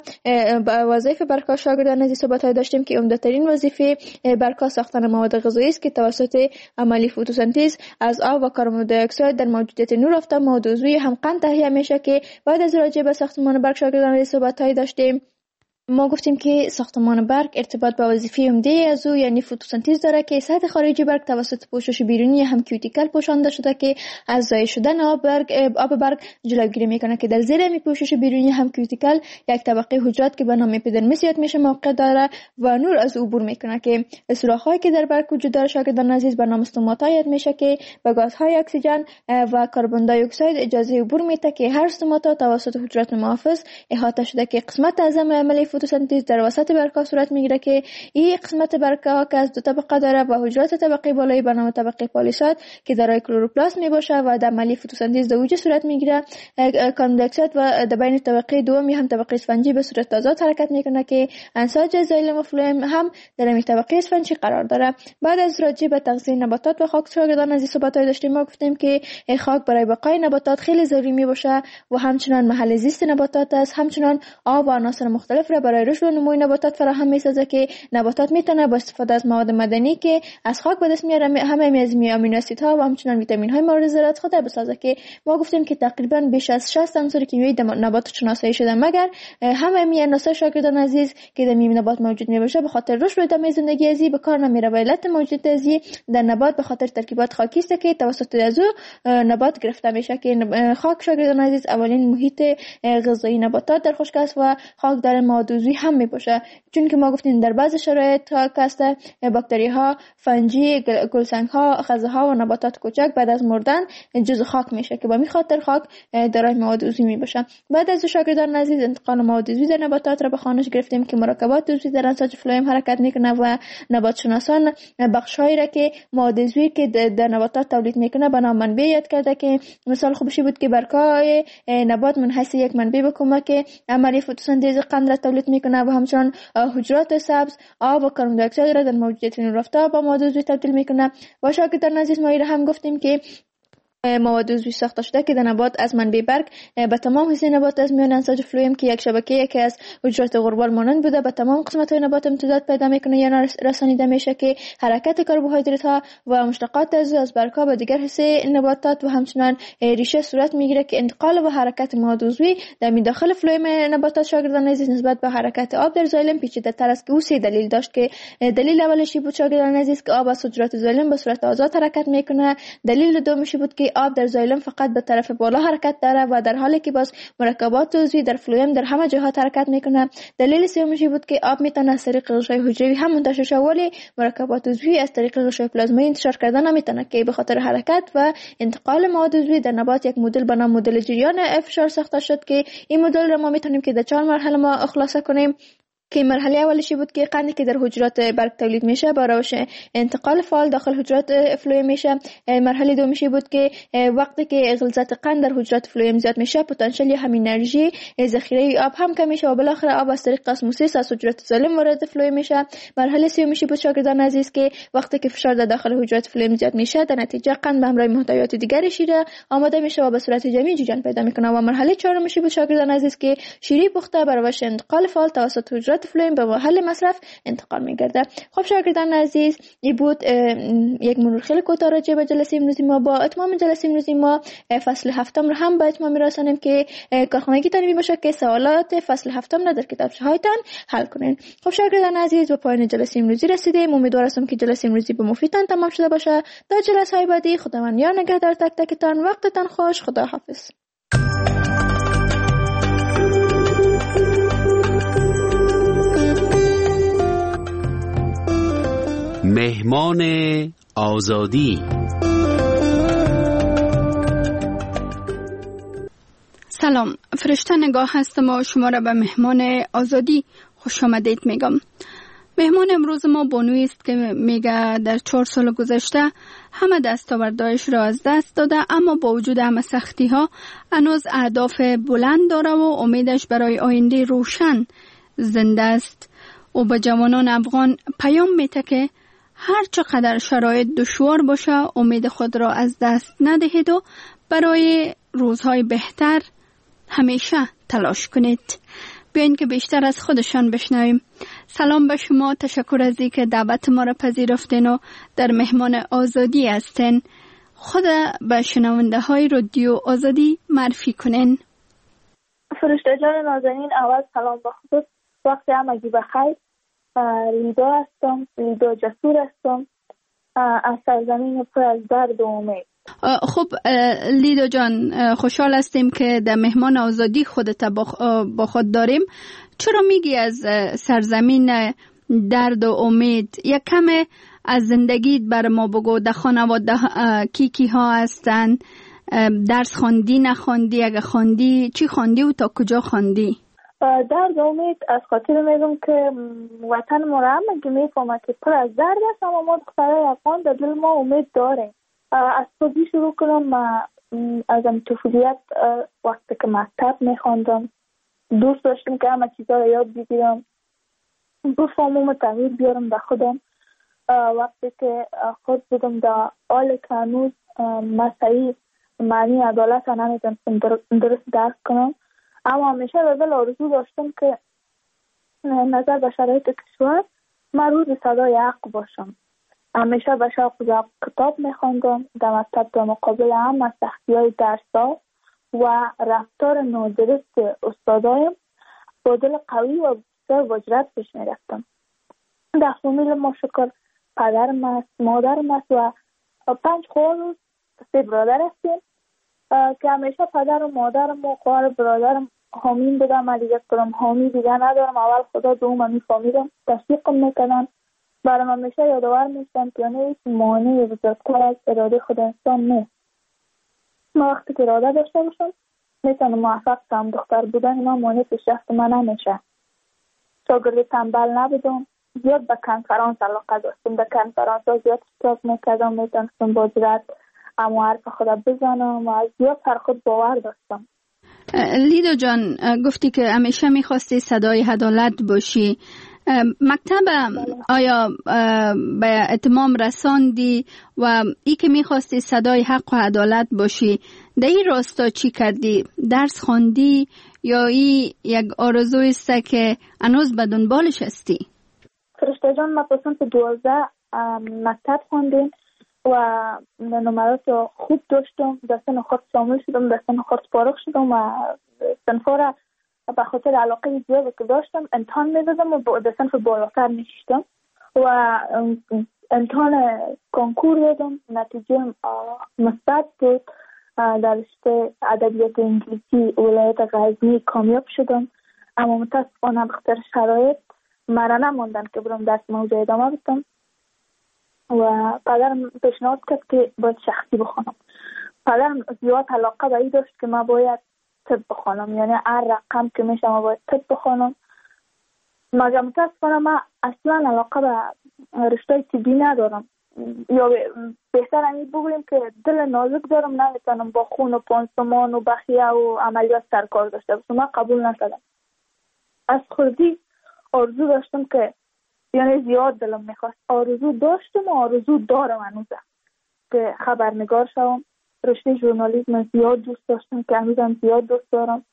وظایف برگ‌ها شاگردان عزیز صحبت داشتیم که عمده‌ترین وظیفه برگ‌ها ساختن مواد غذایی است که توسط عملی فتوسنتز از آب و کاربن دی اکساید در موجودیت نور آفتاب مواد عضوی هم قند تهیه میشه که بعد از راجع به ساختمان برگ شاگردان عزیز صحبت داشتیم. ما گفتیم که ساختمان برگ ارتباط با وظیفه عمده از او یعنی فتوسنتز داره که سطح خارجی برگ توسط پوشش بیرونی هم کیوتیکل پوشانده شده که از ضایع شدن آب برگ آب برگ جلوگیری میکنه که در زیر این پوشش بیرونی هم کیوتیکل یک طبقه حجرات که به نام اپیدرمیس یاد میشه موقع داره و نور از عبور میکنه که سوراخ‌هایی که در برگ وجود داره شاگردان عزیز به نام استوماتا یاد میشه که به گازهای اکسیژن و کاربن دی اکساید اجازه عبور میده که هر استوماتا توسط حجرات محافظ احاطه شده که قسمت اعظم عملی فتوسنتز در وسط برگ‌ها صورت میگیره که این قسمت برگ‌ها که از دو طبقه داره و حجرات طبقه بالایی به نام طبقه پالیساد که دارای کلروپلاست میباشه و در عملی فتوسنتز در اوج صورت میگیره. کاربن دی اکساید و در بین طبقه دومی هم طبقه اسفنجی به صورت آزاد حرکت میکنه که انساج زایلم و فلوئم هم در این طبقه اسفنجی قرار داره. بعد از راجع به تغذیه نباتات و خاک شاگردان عزیز صحبت داشتیم. ما گفتیم که خاک برای بقای نباتات خیلی ضروری میباشه و همچنان محل زیست نباتات است. همچنان آب و عناصر مختلف را برای رشد و نمو نباتات فراهم میسازه که نباتات میتونه با استفاده از مواد معدنی که از خاک به دست میاره همه از آمینو اسیدها و همچنان ویتامین های مورد ضرورت خود بسازه که ما گفتیم که تقریبا بیش از شصت عنصر کیمیایی در نبات شناسایی شده مگر همه می عناصر شاگردان عزیز که در میوه نبات موجود میباشه به خاطر رشد و ادامه زندگی ازی به کار نمیره و علت موجودیت ازی در نبات به خاطر ترکیبات خاکی است که توسط از نبات گرفته میشه که خاک شاگردان عزیز اولین محیط غذایی نباتات در خشک است و خاک در مواد عضوی هم میباشه چون که ما گفتیم در بعض شرایط کاسته باکتری ها، فنجی، گلسنگ ها، خزه ها و نباتات کوچک بعد از مردن جزء خاک میشه که با می خاطر خاک دارای مواد عضوی میباشه. بعد از شاگردان عزیز انتقال مواد عضوی در نباتات را به خوانش گرفتیم که مرکبات عضوی در انساج فلوئم حرکت میکنه و نبات شناسان بخشایی را که مواد عضوی که در نباتات تولید میکنه به نام منبع یاد کرده که مثال خوبشی بود که برگ‌های نبات من حیث یک منبع به کمک عملی فتوسنتز قند را تولید میکنه و همچنان حجرات سبز آب و کاربن دی اکساید را در موجودیت نور آفتاب با مواد عضوی تبدیل میکنه. و شاگردان عزیز ما هم گفتیم که مواد عضوی ساخته شده که در نبات از منبع برگ به تمام حصه نبات از میان انساج فلویم که یک شبکه یکی از حجرات غربال مانند بوده به تمام قسمت‌های نبات امتداد پیدا میکنه یا رسانیده میشه که حرکت کربوهیدرات ها و مشتقات عضوی از برگ‌ها به دیگر حصه نباتات و همچنین ریشه صورت میگیره که انتقال و حرکت مواد عضوی در داخل فلویم نباتات شاگردان عزیز نسبت به حرکت آب در زایلم پیچیده‌تر است که او سه دلیل داشت که دلیل اولش بود شاگردان عزیز که آب از حجرات زایلم به صورت آزاد حرکت میکنه. دلیل دومش بود که آب در زایلم فقط به طرف بالا حرکت داره و در حالی که باز مرکبات عضوی در فلویم در همه جهات حرکت میکنه. دلیل سومش بود که آب میتونه از طریق غشای حجروی هم منتشر شه ولی مرکبات عضوی از طریق غشای پلازمایی انتشار کردن نمیتونه که به خاطر حرکت و انتقال مواد عضوی در نبات یک مدل به نام مدل جریان فشار ساخته شد که این مدل را ما میتونیم که در چهار مرحله ما خلاصه کنیم که مرحله اولشی بود که قندی که در حجرات برگ تولید میشه با روش انتقال فعال داخل حجرات فلویم میشه. مرحله دومیشی بود که وقتی که غلظت قند در حجرات فلویم زیاد میشه پتانسیل یا هم انرژی ذخیره آب هم کم میشه و بالاخره آب از طریق اسموسیس از حجرات سالم وارد فلویم میشه. مرحله سومیشی بود شاگردان عزیز که وقتی که فشار در داخل حجرات فلویم زیاد میشه در نتیجه قند به همراه محتویات دیگری شیره آماده میشه و به صورت جمعی جوجان پیدا میکنه. و مرحله چهارمیشی بود شاگردان عزیز که شیره پخته بر روش انتقال فعال توسط حجرات فلویم به محل مصرف انتقال میگرده. خب شاگردان عزیز این بود یک مرور خیلی کوتاه راجع به جلسه امروزی ما. با اتمام جلسه امروزی ما فصل هفتم رو هم به اتمام میرسانیم که کارخانگی تان باشه که سوالات فصل هفتم را در کتابچه هایتان حل کنین. خب شاگردان عزیز به پایان جلسه امروزی رسیدیم. امیدوار هستم که جلسه امروزی به مفیدتان تمام شده باشه. تا جلسه های بعدی خداوند یار نگهدار تک تکتان. وقتتان خوش. خدا حافظ. مهمان آزادی. سلام، فرشته نگاه هستم و شما را به مهمان آزادی خوش آمدید میگم. مهمان امروز ما بانویی است که میگه در چهار سال گذشته همه دستاوردهایش را از دست داده اما با وجود همه سختی ها هنوز اهداف بلند داره و امیدش برای آینده روشن زنده است. او به جوانان افغان پیام میده که هر چقدر شرایط دشوار باشه امید خود را از دست ندهید و برای روزهای بهتر همیشه تلاش کنید. بیاین که بیشتر از خودشان بشنویم. سلام به شما، تشکر از اینکه دعوت ما را پذیرفتین و در مهمان آزادی هستین. خود به شنونده های رادیو آزادی معرفی کنین. فرشته جان نازنین، اول سلام به خودت، وقت همگی بخیر. لیدا هستم، لیدا جسور هستم از سرزمین پر از درد و امید. خب لیدا جان، خوشحال هستیم که در مهمان آزادی خودت با خود داریم. چرا میگی از سرزمین درد و امید؟ یک کم از زندگیت بر ما بگو. در خانواده کی کی ها هستن؟ درس خواندی نخواندی؟ اگه خواندی چی خواندی و تا کجا خواندی؟ درد و امید از خاطر میگم که وطن ما را هم که میفهمه که پر از درد است اما ما دخترای افغان در دل ما امید داریم. از خودی شروع کنم. من از ام طفولیت وقتی که مکتب میخواندم دوست داشتم که همه چیزا رو یاد بگیرم، بفهمم و تغییر بیارم در خودم. وقتی که خود بودم در حال که هنوز مسایی معنی عدالت رو نمیتونستم درست درک کنم، اما همیشه در دل آرزو داشتم که نظر به شرایط کشور من روز صدای حق باشم. همیشه به شوق ذوق کتاب میخواندم. در مکتب در مقابل هم سختی‌های درس‌ها و رفتار نادرست استادایم با دل قوی و بسیار با جرأت پیش میرفتم. در فامیل ما شکر پدرم است، مادرم است و پنج خواهر و سه برادر هستیم که همیشه پدر و مادرم و خواهر برادرم حامیم بودم. من دیگه کدام حامی دیگه ندارم. اول خدا دوم میفهمیدم، تشویقم میکنن، برام همیشه یادآور میشن که یعنی مانع بزرگتر از اراده خود انسان نیست. ما وقتی که اراده داشته باشم میتونم موفق شم. دختر بودن من مانع پیشرفت من نمیشه. شاگرد تنبل نبودم، زیاد به کنفرانس علاقه داشتم. در کنفرانس ها زیاد اشتراک میکردم، میتونستم با جرأت اما حرف خدا بزنم و زیاد سر خود باور داشتم. لیدا جان، گفتی که همیشه میخواستی صدای عدالت باشی. مکتب آیا به اتمام رساندی و ای که میخواستی صدای حق و عدالت باشی در این راستا چی کردی؟ درس خوندی یا ای یک آرزوی است که هنوز به دنبالش هستی؟ فرشته جان، ما پسند دوازده مکتب خوندیم و نمرات خوب داشتم. در سن خود شامل شدم، در سن خود فارغ شدم و صنفا را به خاطر علاقه زیادی که داشتم امتحان میدادم و در صنف بالاتر میشتم و امتحان کنکور دادم. نتیجه مثبت بود. در رشته ادبیات انگلیسی ولایت غزنی کامیاب شدم، اما متاسفانه بخاطر شرایط مرا نماندن که برم درس موضوع ادامه بدم و پدرم پیشنهاد کرد که باید شخصی بخونم. پدرم زیاد علاقه به این داشت که ما باید طب بخونم، یعنی هر رقم که میشه ما باید طب بخونم. مگر متاسفانه من اصلا علاقه به رشته طبی ندارم، یا بهتر همین بگویم که دل نازک دارم، نمیتونم با خون و پانسمان و بخیه و عملیات سرکار داشته باشم. من قبول نشدم. از خودی آرزو داشتم که یعنی زیاد دلم میخواست، آرزو داشتم و آرزو دارم هنوزم که خبرنگار شوم. رشته ژورنالیسم زیاد دوست داشتم که هنوزم زیاد دوست دارم،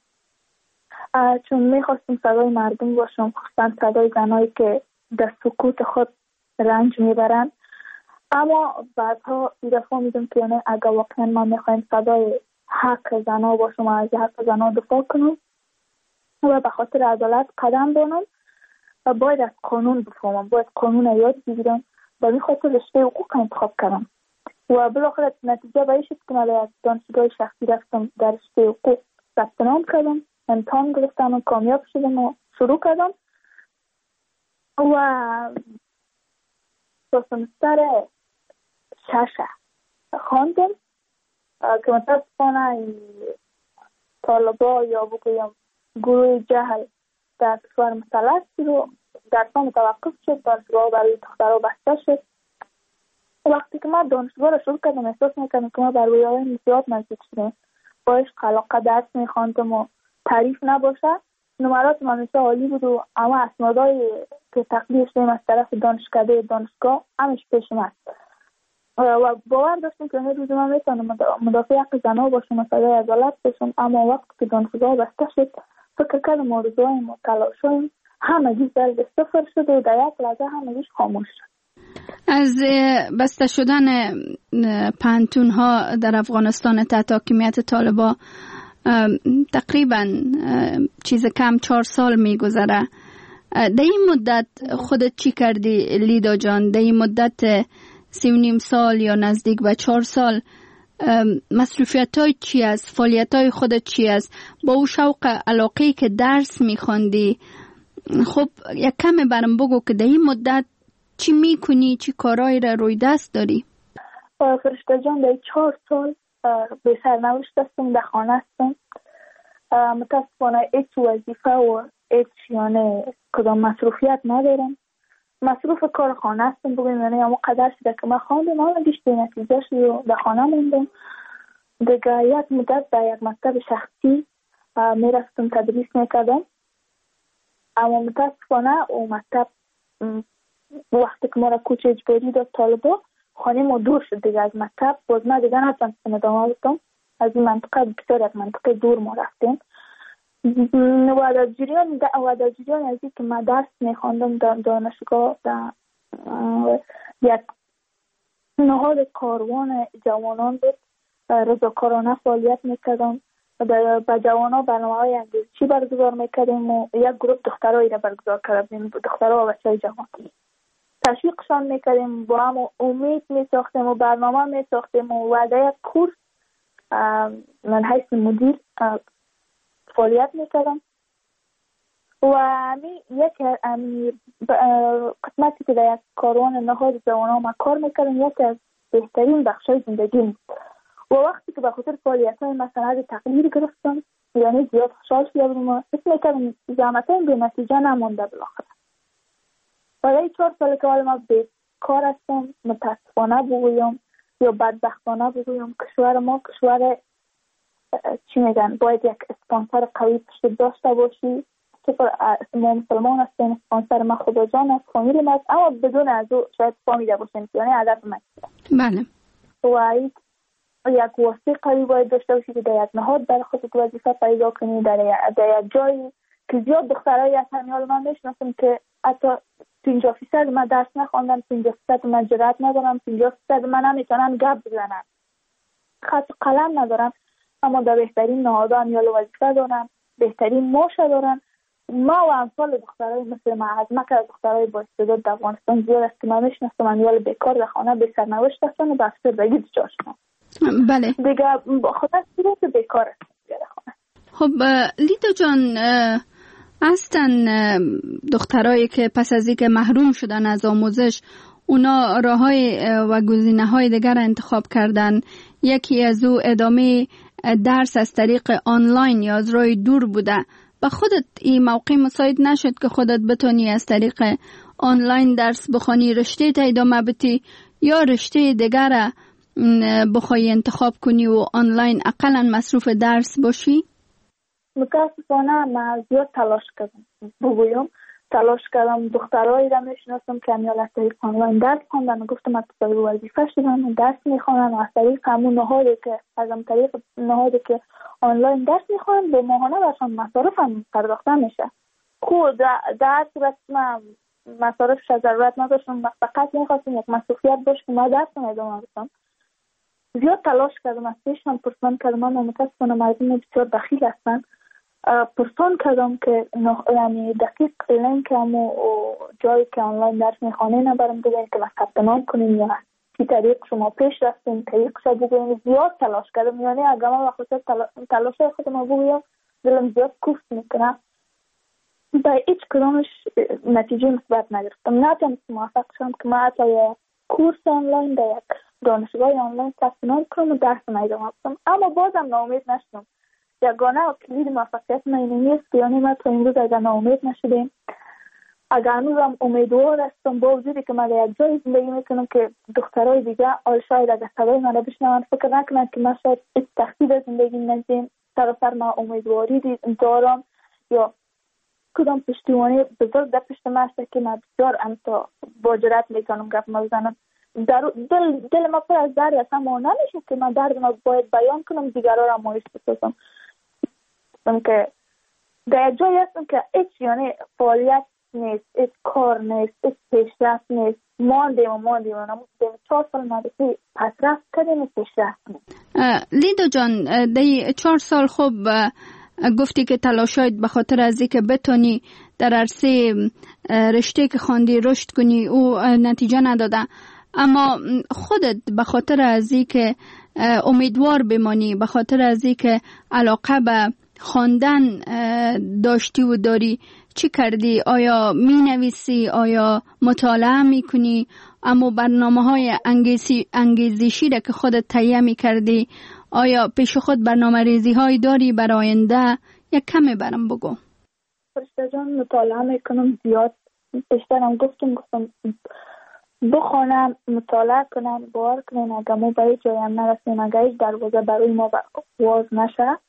چون میخواستم صدای مردم باشم، خصوصا صدای زنایی که در سکوت خود رنج میبرن. اما بعدها دیگه فهمیدم که یعنی اگر واقعا ما میخوایم صدای حق زنا باشم و از حق زنا دفاع کنم و به خاطر عدالت قدم بانم و باید از قانون بفهمم، باید قانون یاد بگیرم. و به خاطر رشته حقوق انتخاب کردم و بالاخره نتیجه به این شد که من از دانشگاه شخصی رفتم، در رشته حقوق ثبت نام کردم، امتحان گرفتم و کامیاب شدم و شروع کردم و دو سمستر شش خواندم که متاسفانه طالبا یا بگویم گروه جهل در کشور مسلط رو درسا متوقف شد، دانشگاه برای دخترها بسته شد. وقتی که من دانشگاه رو شروع کردم احساس میکردم که من بر رویاهایم زیاد نزدیک شدم. با عشق علاقه درس میخواندم و تعریف نباشه. نمرات من همیشه عالی بود و اما اسنادهای که تقدیر شدیم از طرف دانشکده دانشگاه همش پیش من و باور داشتم که روز من میتونم مدافع حق زنها باشم و صدای عدالت باشم. اما وقتی که دانشگاه بسته شد فکر کردم آرزوهایم و تلاشهایم همگی ضرب صفر شد و در یک لحظه همگیش خاموش شد. از بسته شدن پانتون ها در افغانستان تحت حاکمیت طالبان تقریبا چیز کم چهار سال میگذره. در این مدت خودت چی کردی لیدا جان؟ در این مدت سی و نیم سال یا نزدیک به چهار سال مصروفیت های چی است؟ فعالیت های خودت چی است؟ با او شوق علاقه‌ای که درس میخوندی، خب یک کمی برام بگو که در این مدت چی میکنی، چی کارهایی را روی دست داری؟ فرشته جان، در چهار سال به سرنوشت هستم، در خانه هستم. متاسفانه هیچ وظیفه و هیچ یعنی کدام مصروفیت ندارم. مصروف کار خانه هستم بگویم، یعنی اما قدر شده که من خواندم اما گشته نتیجه شد و در خانه موندم. دیگه یک مدت در یک مکتب شخصی میرفتم تدریس میکردم، اما متاسفانه او مکتب وقتی که ما را کوچ اجباری داد طالبا، خانه ما دور شد دیگه از مکتب. باز من دیگه نتونستم ادامه بدم. از این منطقه بسیار یک منطقه دور ما رفتیم و در جریان و در جریان از این که من درس میخواندم در دانشگاه در یک نهاد کاروان جوانان بود، رضاکارانه فعالیت میکردم. با جوانان برنامه‌های انگلیسی برگزار میکردیم و یک گروه دخترایی را برگزار کردیم، دخترها و بچه‌های جوان. تشویقشان میکردیم، با هم امید میساختیم و برنامه میساختیم و وعده یک کورس من حیث مدیر فعالیت میکردم و همی یک قسمتی که در یک کاروان نهاد جوانان ما کار میکردم یکی از بهترین بخشای زندگی. و وقتی که به خاطر فعالیت های مثلا تقدیر گرفتم، یعنی زیاد خوشحال شدم و فکر میکردم زحمتایم به نتیجه نمانده. بالاخره برای چهار سال که حالا ما بیکار هستم، متاسفانه بگویم یا بدبختانه بگویم، کشور ما کشور چی میگن باید یک اسپانسر قوی پشت داشته باشی سپر ما مسلمان هستیم، اسپانسر ما خدا جان است، فامیل ما است، اما بدون از او شاید فامیل باشیم، یعنی هدف من. بله. و یک واسطه قوی باید داشته باشی که در یک نهاد در خودت وظیفه پیدا کنی، در در یک جایی که زیاد دخترای از همین حال من میشناسم که حتی پنجاه فیصد من درس نخواندم، پنجاه فیصد من جرأت ندارم، پنجاه فیصد من نمیتونم گپ بزنم، خط قلم ندارم، اما در بهترین نهادها همین حال وظیفه دارم، بهترین معاش دارن. ما و امثال دخترای مثل ما از مکه دخترای با استعداد در افغانستان زیاد است که من میشناسم همین حال بیکار در خانه به سرنوشت هستن و به افسردگی دچار شدن. بله. دیگه خدا صورت بیکار است در خانه. خب لیدا جان، اصلا دخترایی که پس از اینکه محروم شدن از آموزش، اونا راههای و گزینه‌های دیگر انتخاب کردن. یکی از او ادامه درس از طریق آنلاین یا از راه دور بوده. با خودت این موقع مساعد نشد که خودت بتونی از طریق آنلاین درس بخونی، رشته تا ادامه بدی یا رشته دیگر بخوای انتخاب کنی و آنلاین اقلا مصروف درس باشی؟ متاسفانه من زیاد تلاش کردم، بگویم تلاش کردم. دخترایی را میشناسم که همیال از طریق آنلاین درس خوندن و گفتم از طریق وظیفه شدن درس میخوانن و از طریق همون نهادی که از هم طریق نهادی که آنلاین درس میخوانن به ماهانه برشان مصارف هم پرداخته میشه. خود در صورت من مصارفش ضرورت نداشتم، فقط میخواستم یک مصروفیت باشه که ما درس ادامه بدم. زیاد تلاش کردم، از پیشم پرسان کردم، اما متاسفانه مردم بسیار بخیل هستن. پرسان کردم که یعنی دقیق لینک همو جایی که آنلاین درس میخوانه نبرم بگوین که ثبت نام کنیم یا چی طریق شما پیش رفتیم، طریق شد بگوین. زیاد تلاش کردم، یعنی اگر من بخصوص تلاش خودم بگویم دلم زیاد کوفت میکنم. با هیچ کدامش نتیجه مثبت نگرفتم، نتونستم موفق شدم که من حتی یک کورس آنلاین در یک دانشگاه آنلاین ثبت نام کنم و درس ادامه بدم. اما بازم ناامید نشدم. یگانه و کلید موفقیت من این نیست، یعنی ما تا امروز اگر ناامید نشدیم، اگر هنوزم امیدوار هستم با وجودی که من در یک جای زندگی میکنم که دخترای دیگه آل شاید اگر صدای من را بشنون فکر نکنن که من شاید تخصیل زندگی ندیم، سراسر ما امیدواری دارم یا کدام پشتیبانی بزرگ در پشت من است که من بسیار امتا با جرأت میتونم گپ بزنم. در دل دل ما پر از درد است، اما نمیشه که من درد ما باید بیان کنم دیگران را مایوس بسازم. که در جایی هستم که هیچ یعنی فعالیت نیست، هیچ کار نیست، هیچ پیشرفت نیست. ماندیم و ماندیم و نموندیم چهار سال مدرسه پسرفت کردیم و پیشرفت نیست. لیدا جان، در چهار سال خوب گفتی که تلاشایت به خاطر از اینکه بتونی در عرصه رشته که خواندی رشد کنی او نتیجه نداده، اما خودت به خاطر از اینکه امیدوار بمانی، به خاطر از اینکه علاقه به خواندن داشتی و داری، چی کردی؟ آیا می نویسی؟ آیا مطالعه می کنی؟ اما برنامه های انگیزشی را که خودت تهیه می کردی، آیا پیش خود برنامه ریزی های داری برای آینده؟ یک کمی برام بگو. فرشته جان، مطالعه می کنم زیاد. بیشترم گفتم گفتم بخونم، مطالعه کنم، باور کنم اگر ما به هیچ جایم نرسیم، اگر هیچ دروازه برای ما باز نشه،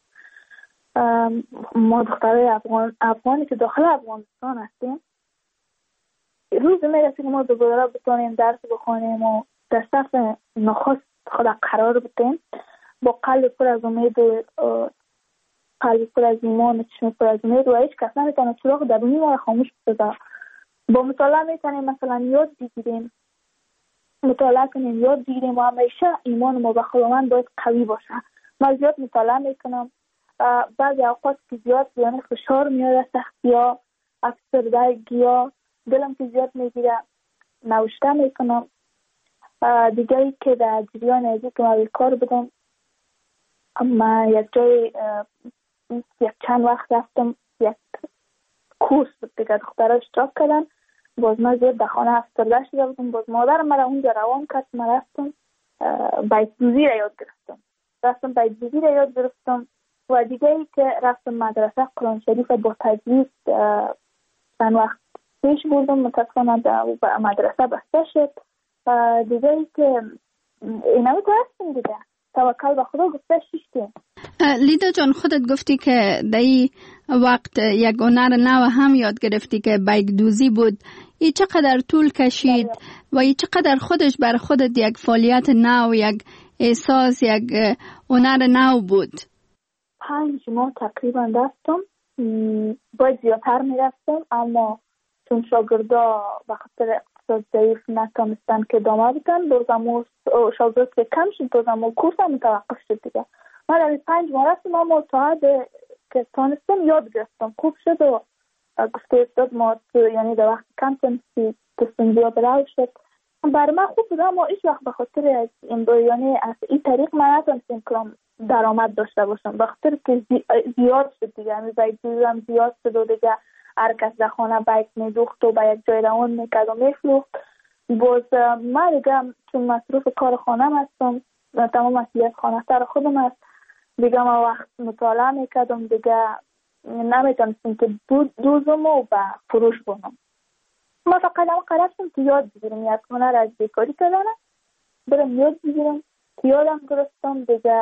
ما دخترای افغان افغانی که داخل افغانستان هستیم روز میرسه که ما دوباره بتونیم درس بخونیم و در صف نخست خود قرار بدیم با قلب پر از امید و قلب پر از ایمان، چشم پر از امید و هیچ کس نمیتونه چراغ درونی ما را خاموش بسازه. با مطالعه میتونیم مثلا یاد بگیریم، مطالعه کنیم، یاد بگیریم و همیشه ایمان ما به خداوند باید قوی باشه. من زیاد مطالعه میکنم، بعضی اوقات که زیاد یعنی فشار میاد، سختی ها، افسردگی ها، دلم که زیاد میگیره، نوشته میکنم. دیگه که در جریان ازی که من کار بدم، اما یک جای یک چند وقت رفتم یک کورس دیگه دخترها اشتراک کردن، باز من زیاد در خانه افسرده شده بودم، باز مادر مرا اونجا روان کرد، من رفتم بیت‌دوزی را یاد گرفتم رفتم بیت‌دوزی را یاد گرفتم و دیگه ای که رفتم مدرسه قرآن شریف با تجوید چند وقت پیش بردم، متاسفانه به مدرسه بسته شد. دیگه ای که اینمی که هستیم دیگه توکل به خدا گفته شیشتیم. لیدا جان، خودت گفتی که در این وقت یک هنر نو هم یاد گرفتی که بیگ دوزی بود. این چقدر طول کشید و این چقدر خودش بر خودت یک فعالیت نو، یک احساس، یک هنر نو بود؟ پنج ماه تقریبا رفتم. باید زیادتر میرفتم اما چون شاگردا به خاطر اقتصاد ضعیف نتونستن که ادامه بدن، دوزمو شاگرد که کم شد دوزمو کورس هم متوقف شد دیگه. من در پنج ماه رفتم اما تا حد که تونستم یاد گرفتم. خوب شد و گفته استاد ما یعنی در وقت کم تونستی دستم زیاد رو شد. برای من خوب بود اما ایش وقت به خاطر از این یعنی از این طریق من نتونستم کنم درآمد داشته باشم، به خاطر که زیاد شد دیگه. یعنی باید دیدم زیاد شد و دیگه هر کس در خانه باید میدوخت و باید جای روان میکرد و میفروخت. باز من دیگه چون مصروف کار خانم هستم، تمام مسئولیت خانه سر خودم هست دیگه، من وقت مطالعه میکردم دیگه نمیتونستم که دوزم و به فروش بونم. ما فقط هم قرارستم که یاد بگیرم، یک هنر از بیکاری کردنه برم یاد بگیرم که یادم گرفتم دیگه.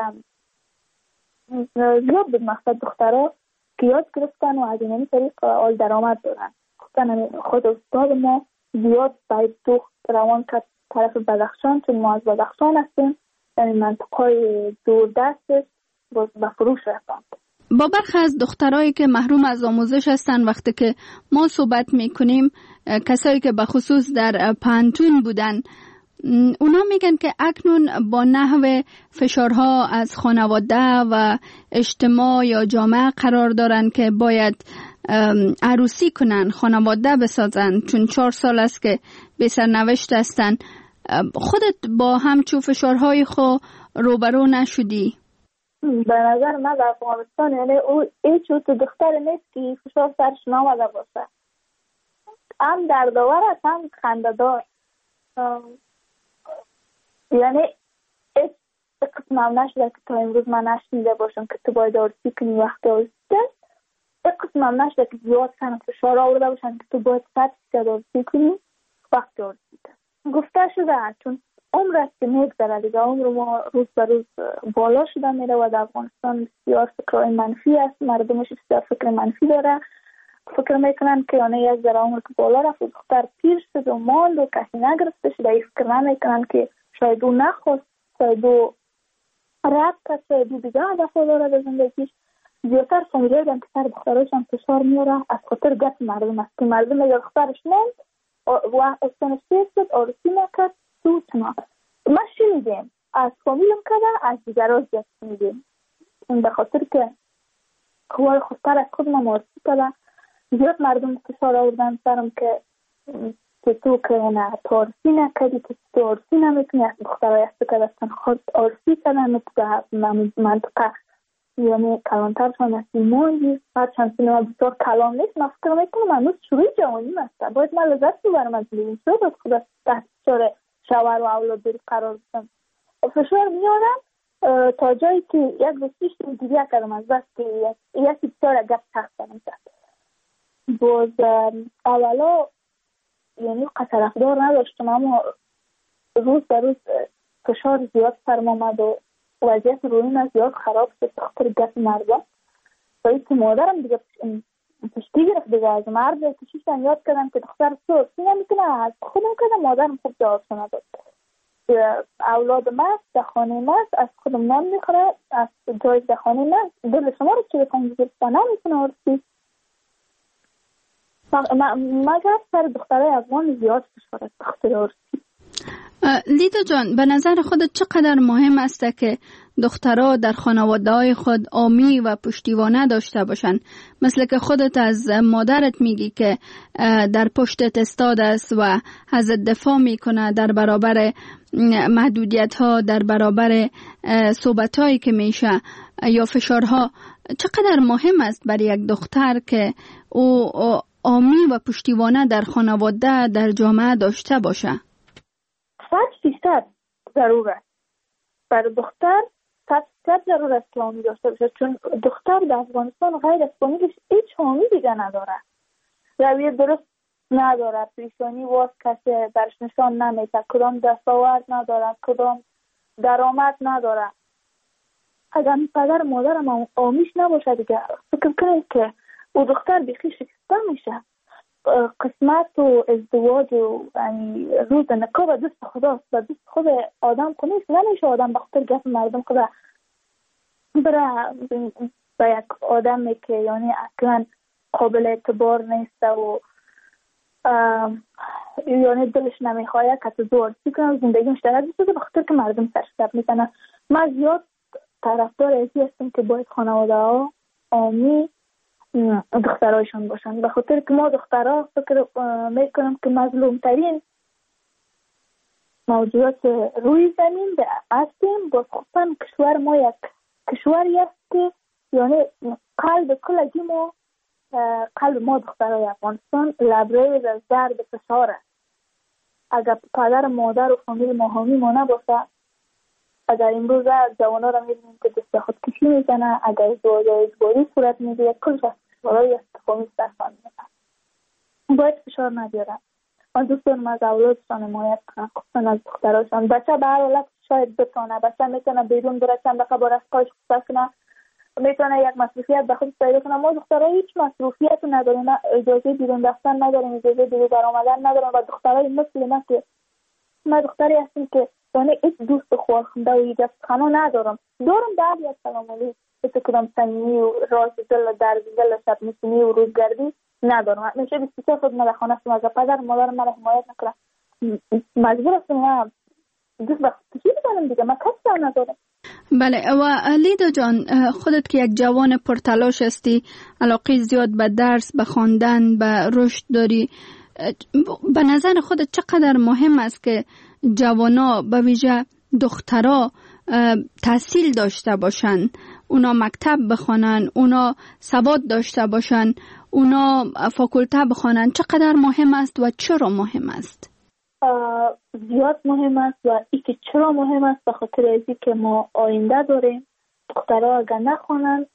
زیاد بود مقصد دخترها که یاد گرفتن و از این طریق آل درآمد دارن. خود استاد ما زیاد باید دوخت روان کرد طرف بدخشان، چون ما از بدخشان هستیم، یعنی منطقه دور دست باز به فروش رفتن. با برخی از دخترایی که محروم از آموزش هستن وقتی که ما صحبت میکنیم، کسایی که به خصوص در پانتون بودن، اونا میگن که اکنون با نحو فشارها از خانواده و اجتماع یا جامعه قرار دارن که باید عروسی کنن، خانواده بسازن، چون چهار سال است که به سرنوشت هستن. خودت با همچون فشارهای خود روبرو نشدی؟ به نظر من در افغانستان یعنی او هیچ تو دختر نیست که فشار سرش نامده باشه. هم دردآور است هم خنده‌دار. یعنی هیچ قسم هم نشده که تا امروز من نشنیده باشم که تو باید عروسی کنی وقت عروسی است. یک قسم هم نشده که زیاد کنم فشار آورده باشن که تو باید صد فیصد عروسی کنی وقت عروسی است. گفته شده چون عمر است که میگذره دیگه، عمر ما روز به روز بالا شده میره و در افغانستان بسیار فکرهای منفی است، مردمش بسیار فکر منفی داره، فکر میکنن که یعنی یک ذره عمر که بالا رفت و دختر پیر شد و ماند و کسی نگرفته شده، این فکر نمیکنن که شاید او نخواست، شاید او رد کرد، شاید او دیگه هدف داره به زندگیش. زیادتر فامیلای دارن که سر دختراشم فشار میاره از خاطر گپ مردم است که مردم اگر دخترش ماند و استانش پیر شد عروسی نکرد تو چنا. ما شنیدیم از فامیلم کده از دیگرها زیاد شنیدیم، این به خاطر که خواه خودتر از خود ما عروسی کده. زیاد مردم فشار آوردن سرم که که تو که نه تو عروسی نکردی، که تو عروسی نمیتونی، از دخترهای است که دستن خود عروسی کدن و تو منطقه یعنی کلانترشان از ایمانی هر چند سینما بسیار کلان نیست. من فکر میکنم هنوز شروع جوانی هستم، باید من لذت ببرم از این شد از خود تحت فشار شوهر و اولاد بری قرار بستم. فشار میارم تا جایی که یک دوستیش دیگه کردم از بس که یکی بسیار گفت تخت کنم کرد. باز اولا یعنی طرفدار نداشتم اما روز به روز فشار زیاد سرم آمد و وضعیت روحیم زیاد خراب شد بخاطر گپ مردم. و اینکه مادرم دیگه پشتی گرفت دیگه از مرد کشیشتن یاد کردم که دختر تو سی نمیتونه، از خودم کردم مادرم خوب جواب نداد. اولاد مست در خانه مست از خودم نان میخوره، از جای در خانه مست دل شما رو چه بکنم بگیرد نمیتونه عرصی. مگر سر دخترای افغان زیاد فشارت بخاطر عرصی. لیدا جان، به نظر خودت چقدر مهم است که دخترها در خانواده‌های خود عامی و پشتیبانه داشته باشند؟ مثل که خودت از مادرت میگی که در پشتت استاد است و ازت دفاع میکنه در برابر محدودیت‌ها، در برابر صحبت‌هایی که میشه یا فشارها. چقدر مهم است برای یک دختر که او عامی و پشتیبانه در خانواده، در جامعه داشته باشه؟ صد فیصد ضرور است. برای دختر صد فیصد ضرور است که حامی داشته باشه، چون دختر در افغانستان غیر از فامیلش هیچ حامی دیگه نداره، رویه درست نداره، پیشانی واس کسی برش نشان نمیده، کدام دستاورد نداره، کدام درآمد نداره. اگر پدر مادرم آمیش نباشه دیگه فکر کنید که او دختر بیخی شکسته میشه. قسمت و ازدواج و یعنی روز نکاح به دست خداست، به دست خود آدم که نیست. نمیشه آدم به خاطر گپ مردم که بره به یک آدمی که یعنی اصلا قابل اعتبار نیست و یعنی دلش نمیخواه که زور بکنه زندگی مشترک بسازه به خاطر که مردم سرشتب میکنه. من زیاد طرفدار ازی هستم که باید خانواده ها آمی دخترایشان باشن، به خاطر که ما دخترها فکر میکنم که مظلوم ترین موجودات روی زمین هستیم. با خصوصا کشور ما یک کشوری است که یعنی قلب کلگی ما قلب ما دخترای افغانستان لبریز از درد فشار است. اگر پدر مادر و فامیل ما حامی ما نباشه، اگر امروز جوانا را می‌بینیم که دست خودکشی میزنه، اگر ازدواج اجباری صورت میگیره، کلش از فشارهای استخدامی سرطان میزنه. باید فشار نگیرن. من دوست دارم از اولادشان حمایت کنم، خصوصا از دختراشان. بچه به هر حالت شاید بتونه، بچه میتونه بیرون بره چند دقیقه با رفقایش خصوصا کنه، میتونه یک مصروفیت به خود پیدا کنه. ما دخترها هیچ مصروفیت نداریم، اجازه بیرون رفتن نداریم، اجازه بیرون برآمدن نداریم. و دخترای مثل من که من دختری هستم که یعنی هیچ دوست خوارخونده و هیچ خانه ندارم. دارم بعضی از سلام علیکم مثل کدام صمیمی و راز دل و درد دل شب نشینی و روزگردی ندارم. همیشه بیست و سه خود من خانه هستم. اگر پدر مادر من حمایت نکنه مجبور هستم من دوست به خودکشی بزنم دیگه. من کسی ندارم. بله و لیدا جان، خودت که یک جوان پرتلاش هستی، علاقه زیاد به درس، به خواندن، به رشد داری، به نظر خودت چقدر مهم است که جوانا به ویژه دخترها تحصیل داشته باشن، اونا مکتب بخوانن، اونا سواد داشته باشن، اونا فاکولته بخوانن؟ چقدر مهم است و چرا مهم است؟ زیاد مهم است. و ای که چرا مهم است به خاطر ازی که ما آینده داریم. دخترها اگر نخوانن،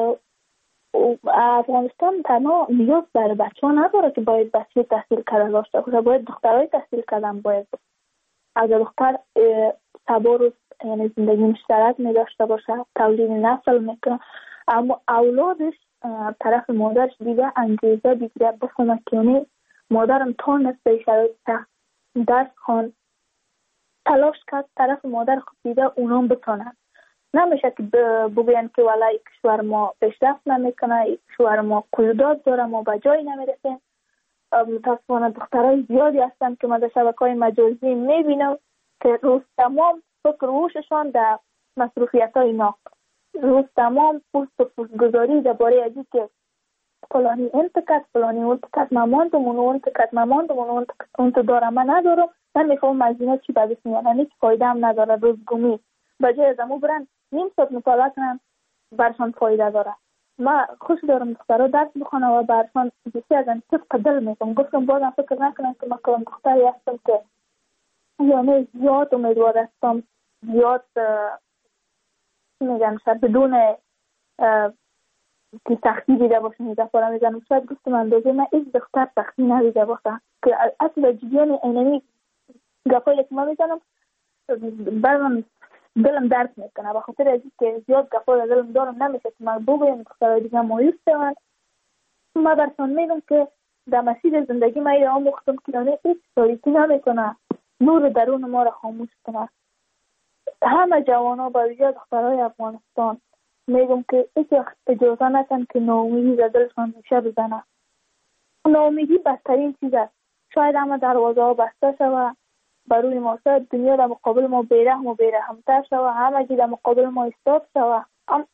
افغانستان تنها نیاز بر بچه ها نداره که باید بچه تحصیل کرده داشته باشه، باید دخترهای تحصیل کردن باید. اگر دختر سبا روز یعنی زندگی مشترک می داشته باشه، تولید نسل میکنه، اما اولادش طرف مادرش دیگه انگیزه بگیره بفهمه که یعنی مادرم تا نسبه شرایط سخت درس خوان تلاش کرد، طرف مادر خود دیده اونام بتونن. نمیشه که بگوین که والله کشور ما پیشرفت نمیکنه، کشور ما قیودات داره، ما به جایی نمیرسیم. متاسفانه دخترای زیادی هستن که ما در شبکه‌های مجازی میبینم که روز تمام فکر روششان در مصروفیت‌های ناق، روز تمام پوست و پوستگذاری درباره ازی که فلانی انتکت فلانی انتکت ماماندم اون انتکت ماماندم اون انت دارم من ندارم. من میخوام از اینا چی بدش میاد، هیچ فایده هم نداره. روزگمی بجای از امو برن نیم ساعت مطالعه کنن برشان فایده داره. من خوش دارم دخترها درس بخونه و برشان بسی از این طبق دل میکنم. گفتم بازم فکر نکنم که من کلام دختری هستم که یعنی زیاد امیدوار هستم، زیاد میگم شاید بدون که سختی دیده باشم میده پارا میزنم. شاید گفتم اندازه من ایک دختر سختی ندیده باشم که اصلا جدیان اینمی گفایی که من میزنم برم دلم درد میکنه. بخاطر ازی که زیاد گفایی دلم دارم نمیشه که من بگویم دخترهای دیگه مایوس شون. من برسان میگم که در مسیر زندگی من ایره آموختم که یعنی هیچ تاریکی نمیکنه، نور درون ما را خاموش کنه. همه جوانا با ویژه دخترهای افغانستان میگم که هیچ اجازه نکن که ناامیدی در دلشان ریشه بزنه. ناامیدی بدترین چیز است. شاید همه دروازه ها بسته شود بروی ما، شاید دنیا در مقابل ما بیرحم و بیرحمتر شود، همه چیز در مقابل ما ایستاد شود،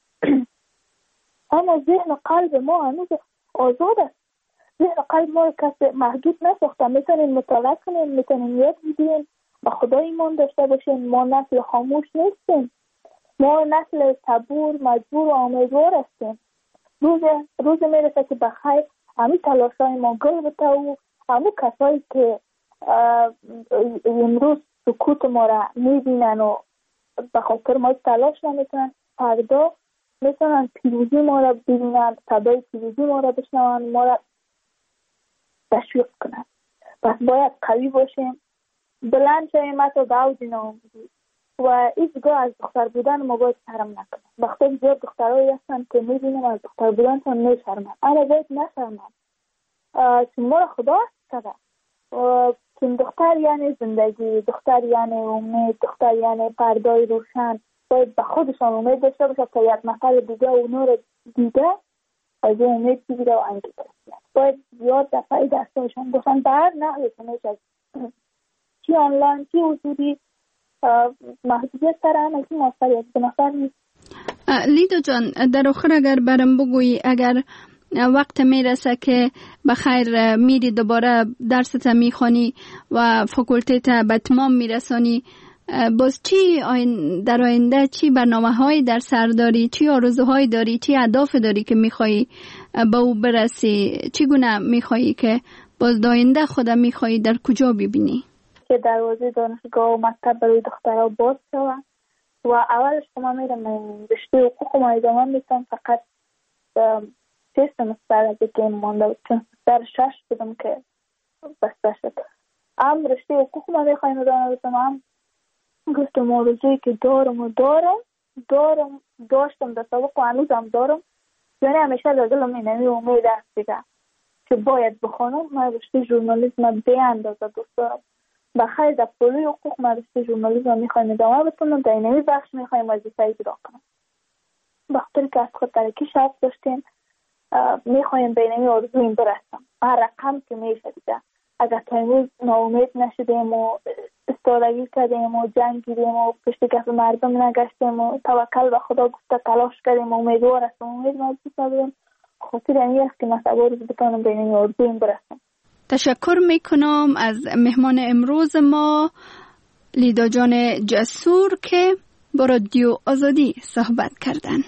اما ذهن و قلب ما هنوز آزاد است. ذهن و قلب ما کسی محدود نساخته. میتونیم مطالعه کنیم، میتونیم یاد بگیریم، به خدا ایمان داشته باشیم. ما نسل خاموش نیستیم، ما نسل صبور، مجبور و امیدوار هستیم. روز روز میرسه که بخیر همین تلاشای ما گل بته و همون کسایی که امروز سکوت ما را میبینن و به خاطر ما تلاش نمیکنن، فردا میتونن پیروزی ما را ببینن، صدای پیروزی ما را بشنون، ما را تشویق کنن. پس باید قوی باشیم، بلند شویم حتی به اوج ناامیدی. و هیچگاه از دختر بودن ما باید شرم نکنم. وقتی زیاد دخترایی هستن که میبینم از دختر بودن تا نشرمم، اما باید نشرمم، چون ما را خدا کرده. چون دختر یعنی زندگی، دختر یعنی امید، دختر یعنی پردای روشن. باید به خودشان امید داشته باشه تا یک نفر دیگه اونو رو دیگه از اون امید بگیره و انگیزه بسید. باید زیاد دفعی دستاشان گفتن به هر نحوی که میشه، چی آنلاین چی حضوری، محدودیت سر هم از این موفریت به نفر نیست. لیدا جان، در آخر اگر برم بگویی، اگر وقت میرسه که بخیر میری دوباره درست میخوانی و فاکولته تا به تمام میرسانی، باز چی آین در آینده چی برنامه هایی در سر داری، چی آرزوهایی داری، چی اهداف داری که میخوایی به او برسی؟ چی گونه میخوایی که باز در آینده خود میخوایی در کجا ببینی؟ که دروازه دانشگاه و مکتب برای دخترها باز شود و اولش که من میرم رشته حقوق ما ادامه میتونم، فقط سه سمستر از که مانده بود، چون سمستر شش بودم که بسته شد. هم رشته حقوق ما میخوایم ادامه بدم، هم گفتم آرزویی که دارم و دارم دارم داشتم در سابق و هنوزم دارم، یعنی همیشه در دلم اینمی امید است دیگه که باید بخونم. من رشته ژورنالیسم به اندازه دوست دارم. بخیر در پروژه حقوق من رشته ژورنالیسم میخوایم ادامه بدم، در اینمی بخش میخوایم وظیفه اجرا کنم. بخاطر که از خود ترکی شرط داشتیم، میخوایم به اینمی آرزویم برسم هر رقم که میشه دیگه. اگر تا امروز ناامید نشدیم و استادگی کردیم و جنگیدیم و پشت کف مردم نگشتیم و توکل به خدا گفته تلاش کردیم و امیدوار هستم امید موجود ندارم، خاطر این است که مثلا روز بتونم به این آرزویم برسم. تشکر میکنم از مهمان امروز ما لیدا جان جسور که با رادیو آزادی صحبت کردن.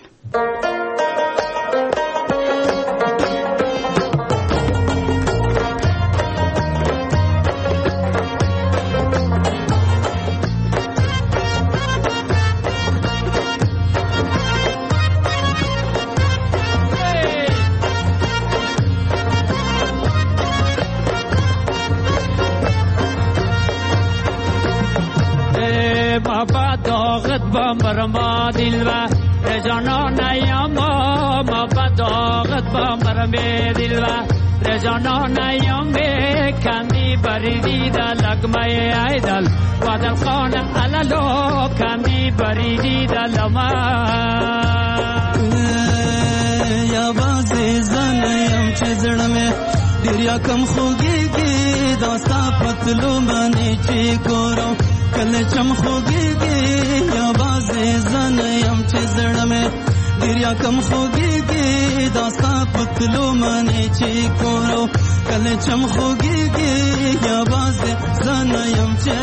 با مرما دل و رجانا نیام ما بداغت با مرمی دل و رجانا نیام کمی بریدی در لگمه ایدل و در خانم علالو کمی بریدی در لما یا بازی زنیم چه زرمه دریا کم خوگیگی داستا پتلو منی چی کرو کل چم خوگیگی یا بازی زنیم چه زرمه دریا کم خوگیگی داستا پتلو منی چی کرو کل چم خوگیگی یا بازی زنیم چه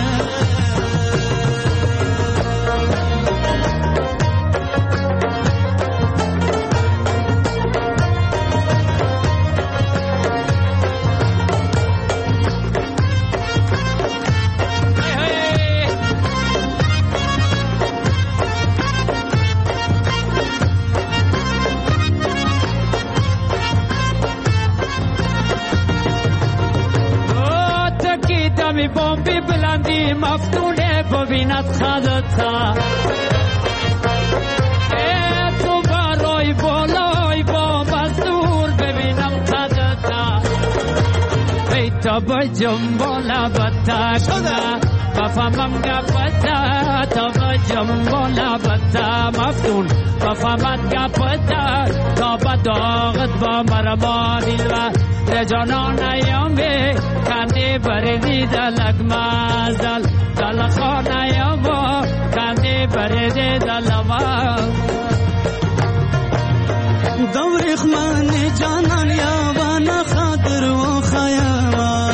بومبی بلندی مفتونه ببیند خدتا ای تو برای بالای با مزدور ببینم خدتا ای تا بجم بالا بتا کنه بفهمم گفتا تا بجم بالا بتا مفتون بفهمت گفتا تا بداغت با مرما دل و رجانا نیامه کندی بریدی دلک مازل دل خانه یاما کندی بریدی دلما دوریخ منی جانان یاوانا خاطر و خیاما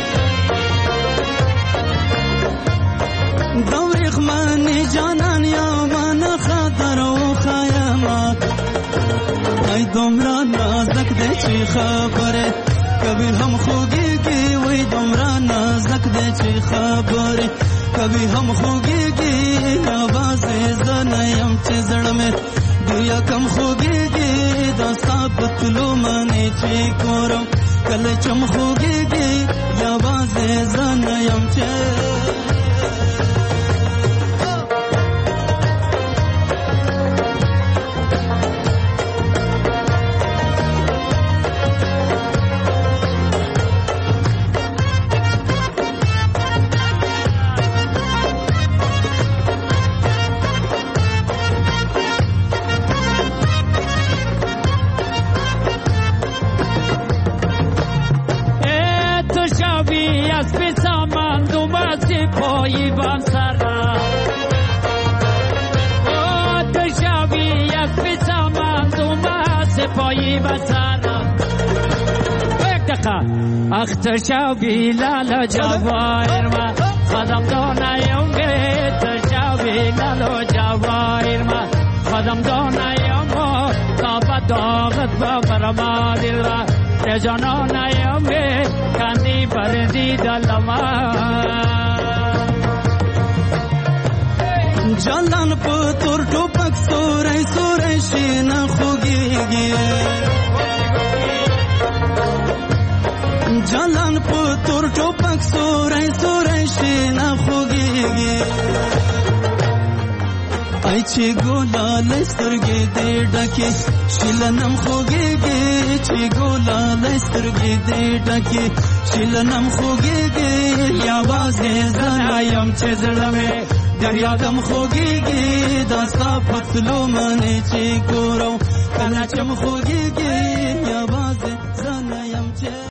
دوریخ منی جانان یاوانا خاطر و خیاما ای دمران نازک ده چی خبره کبھی ہم خوگی گی وہی دمرا نازک دے چی خبری کبھی ہم خوگی گی آواز زنیم چی زڑ میں دیا کم خوگی گی داستا بطلو منی چی کورو کل چم خوگی گی آواز زنیم چی سامان دوم سپایی بام سر تشاوی یک بی سامان دوم سپایی بام سر یک دقیقه اختر شاوی لالا جواهر ما خدم دانایم تشاوی لالا جواهر ما خدم دانایم تا داغت با برما دل را رجانانایم کندی بردی دلما جانان پتور ټوپک سورې سورې شین خوږيږي جانان پتور ټوپک سورې سورې شین خوږيږي ای چې ګلال سترګې دې ډکې شیلنم خوږيږي چې ګلال سترګې دې ډکې شیلنم خوږيږي یوازې زنایم چې زړه مې دریادم خوږيږي داستا پتلو منې چې ګورو کله چې م خوږيږي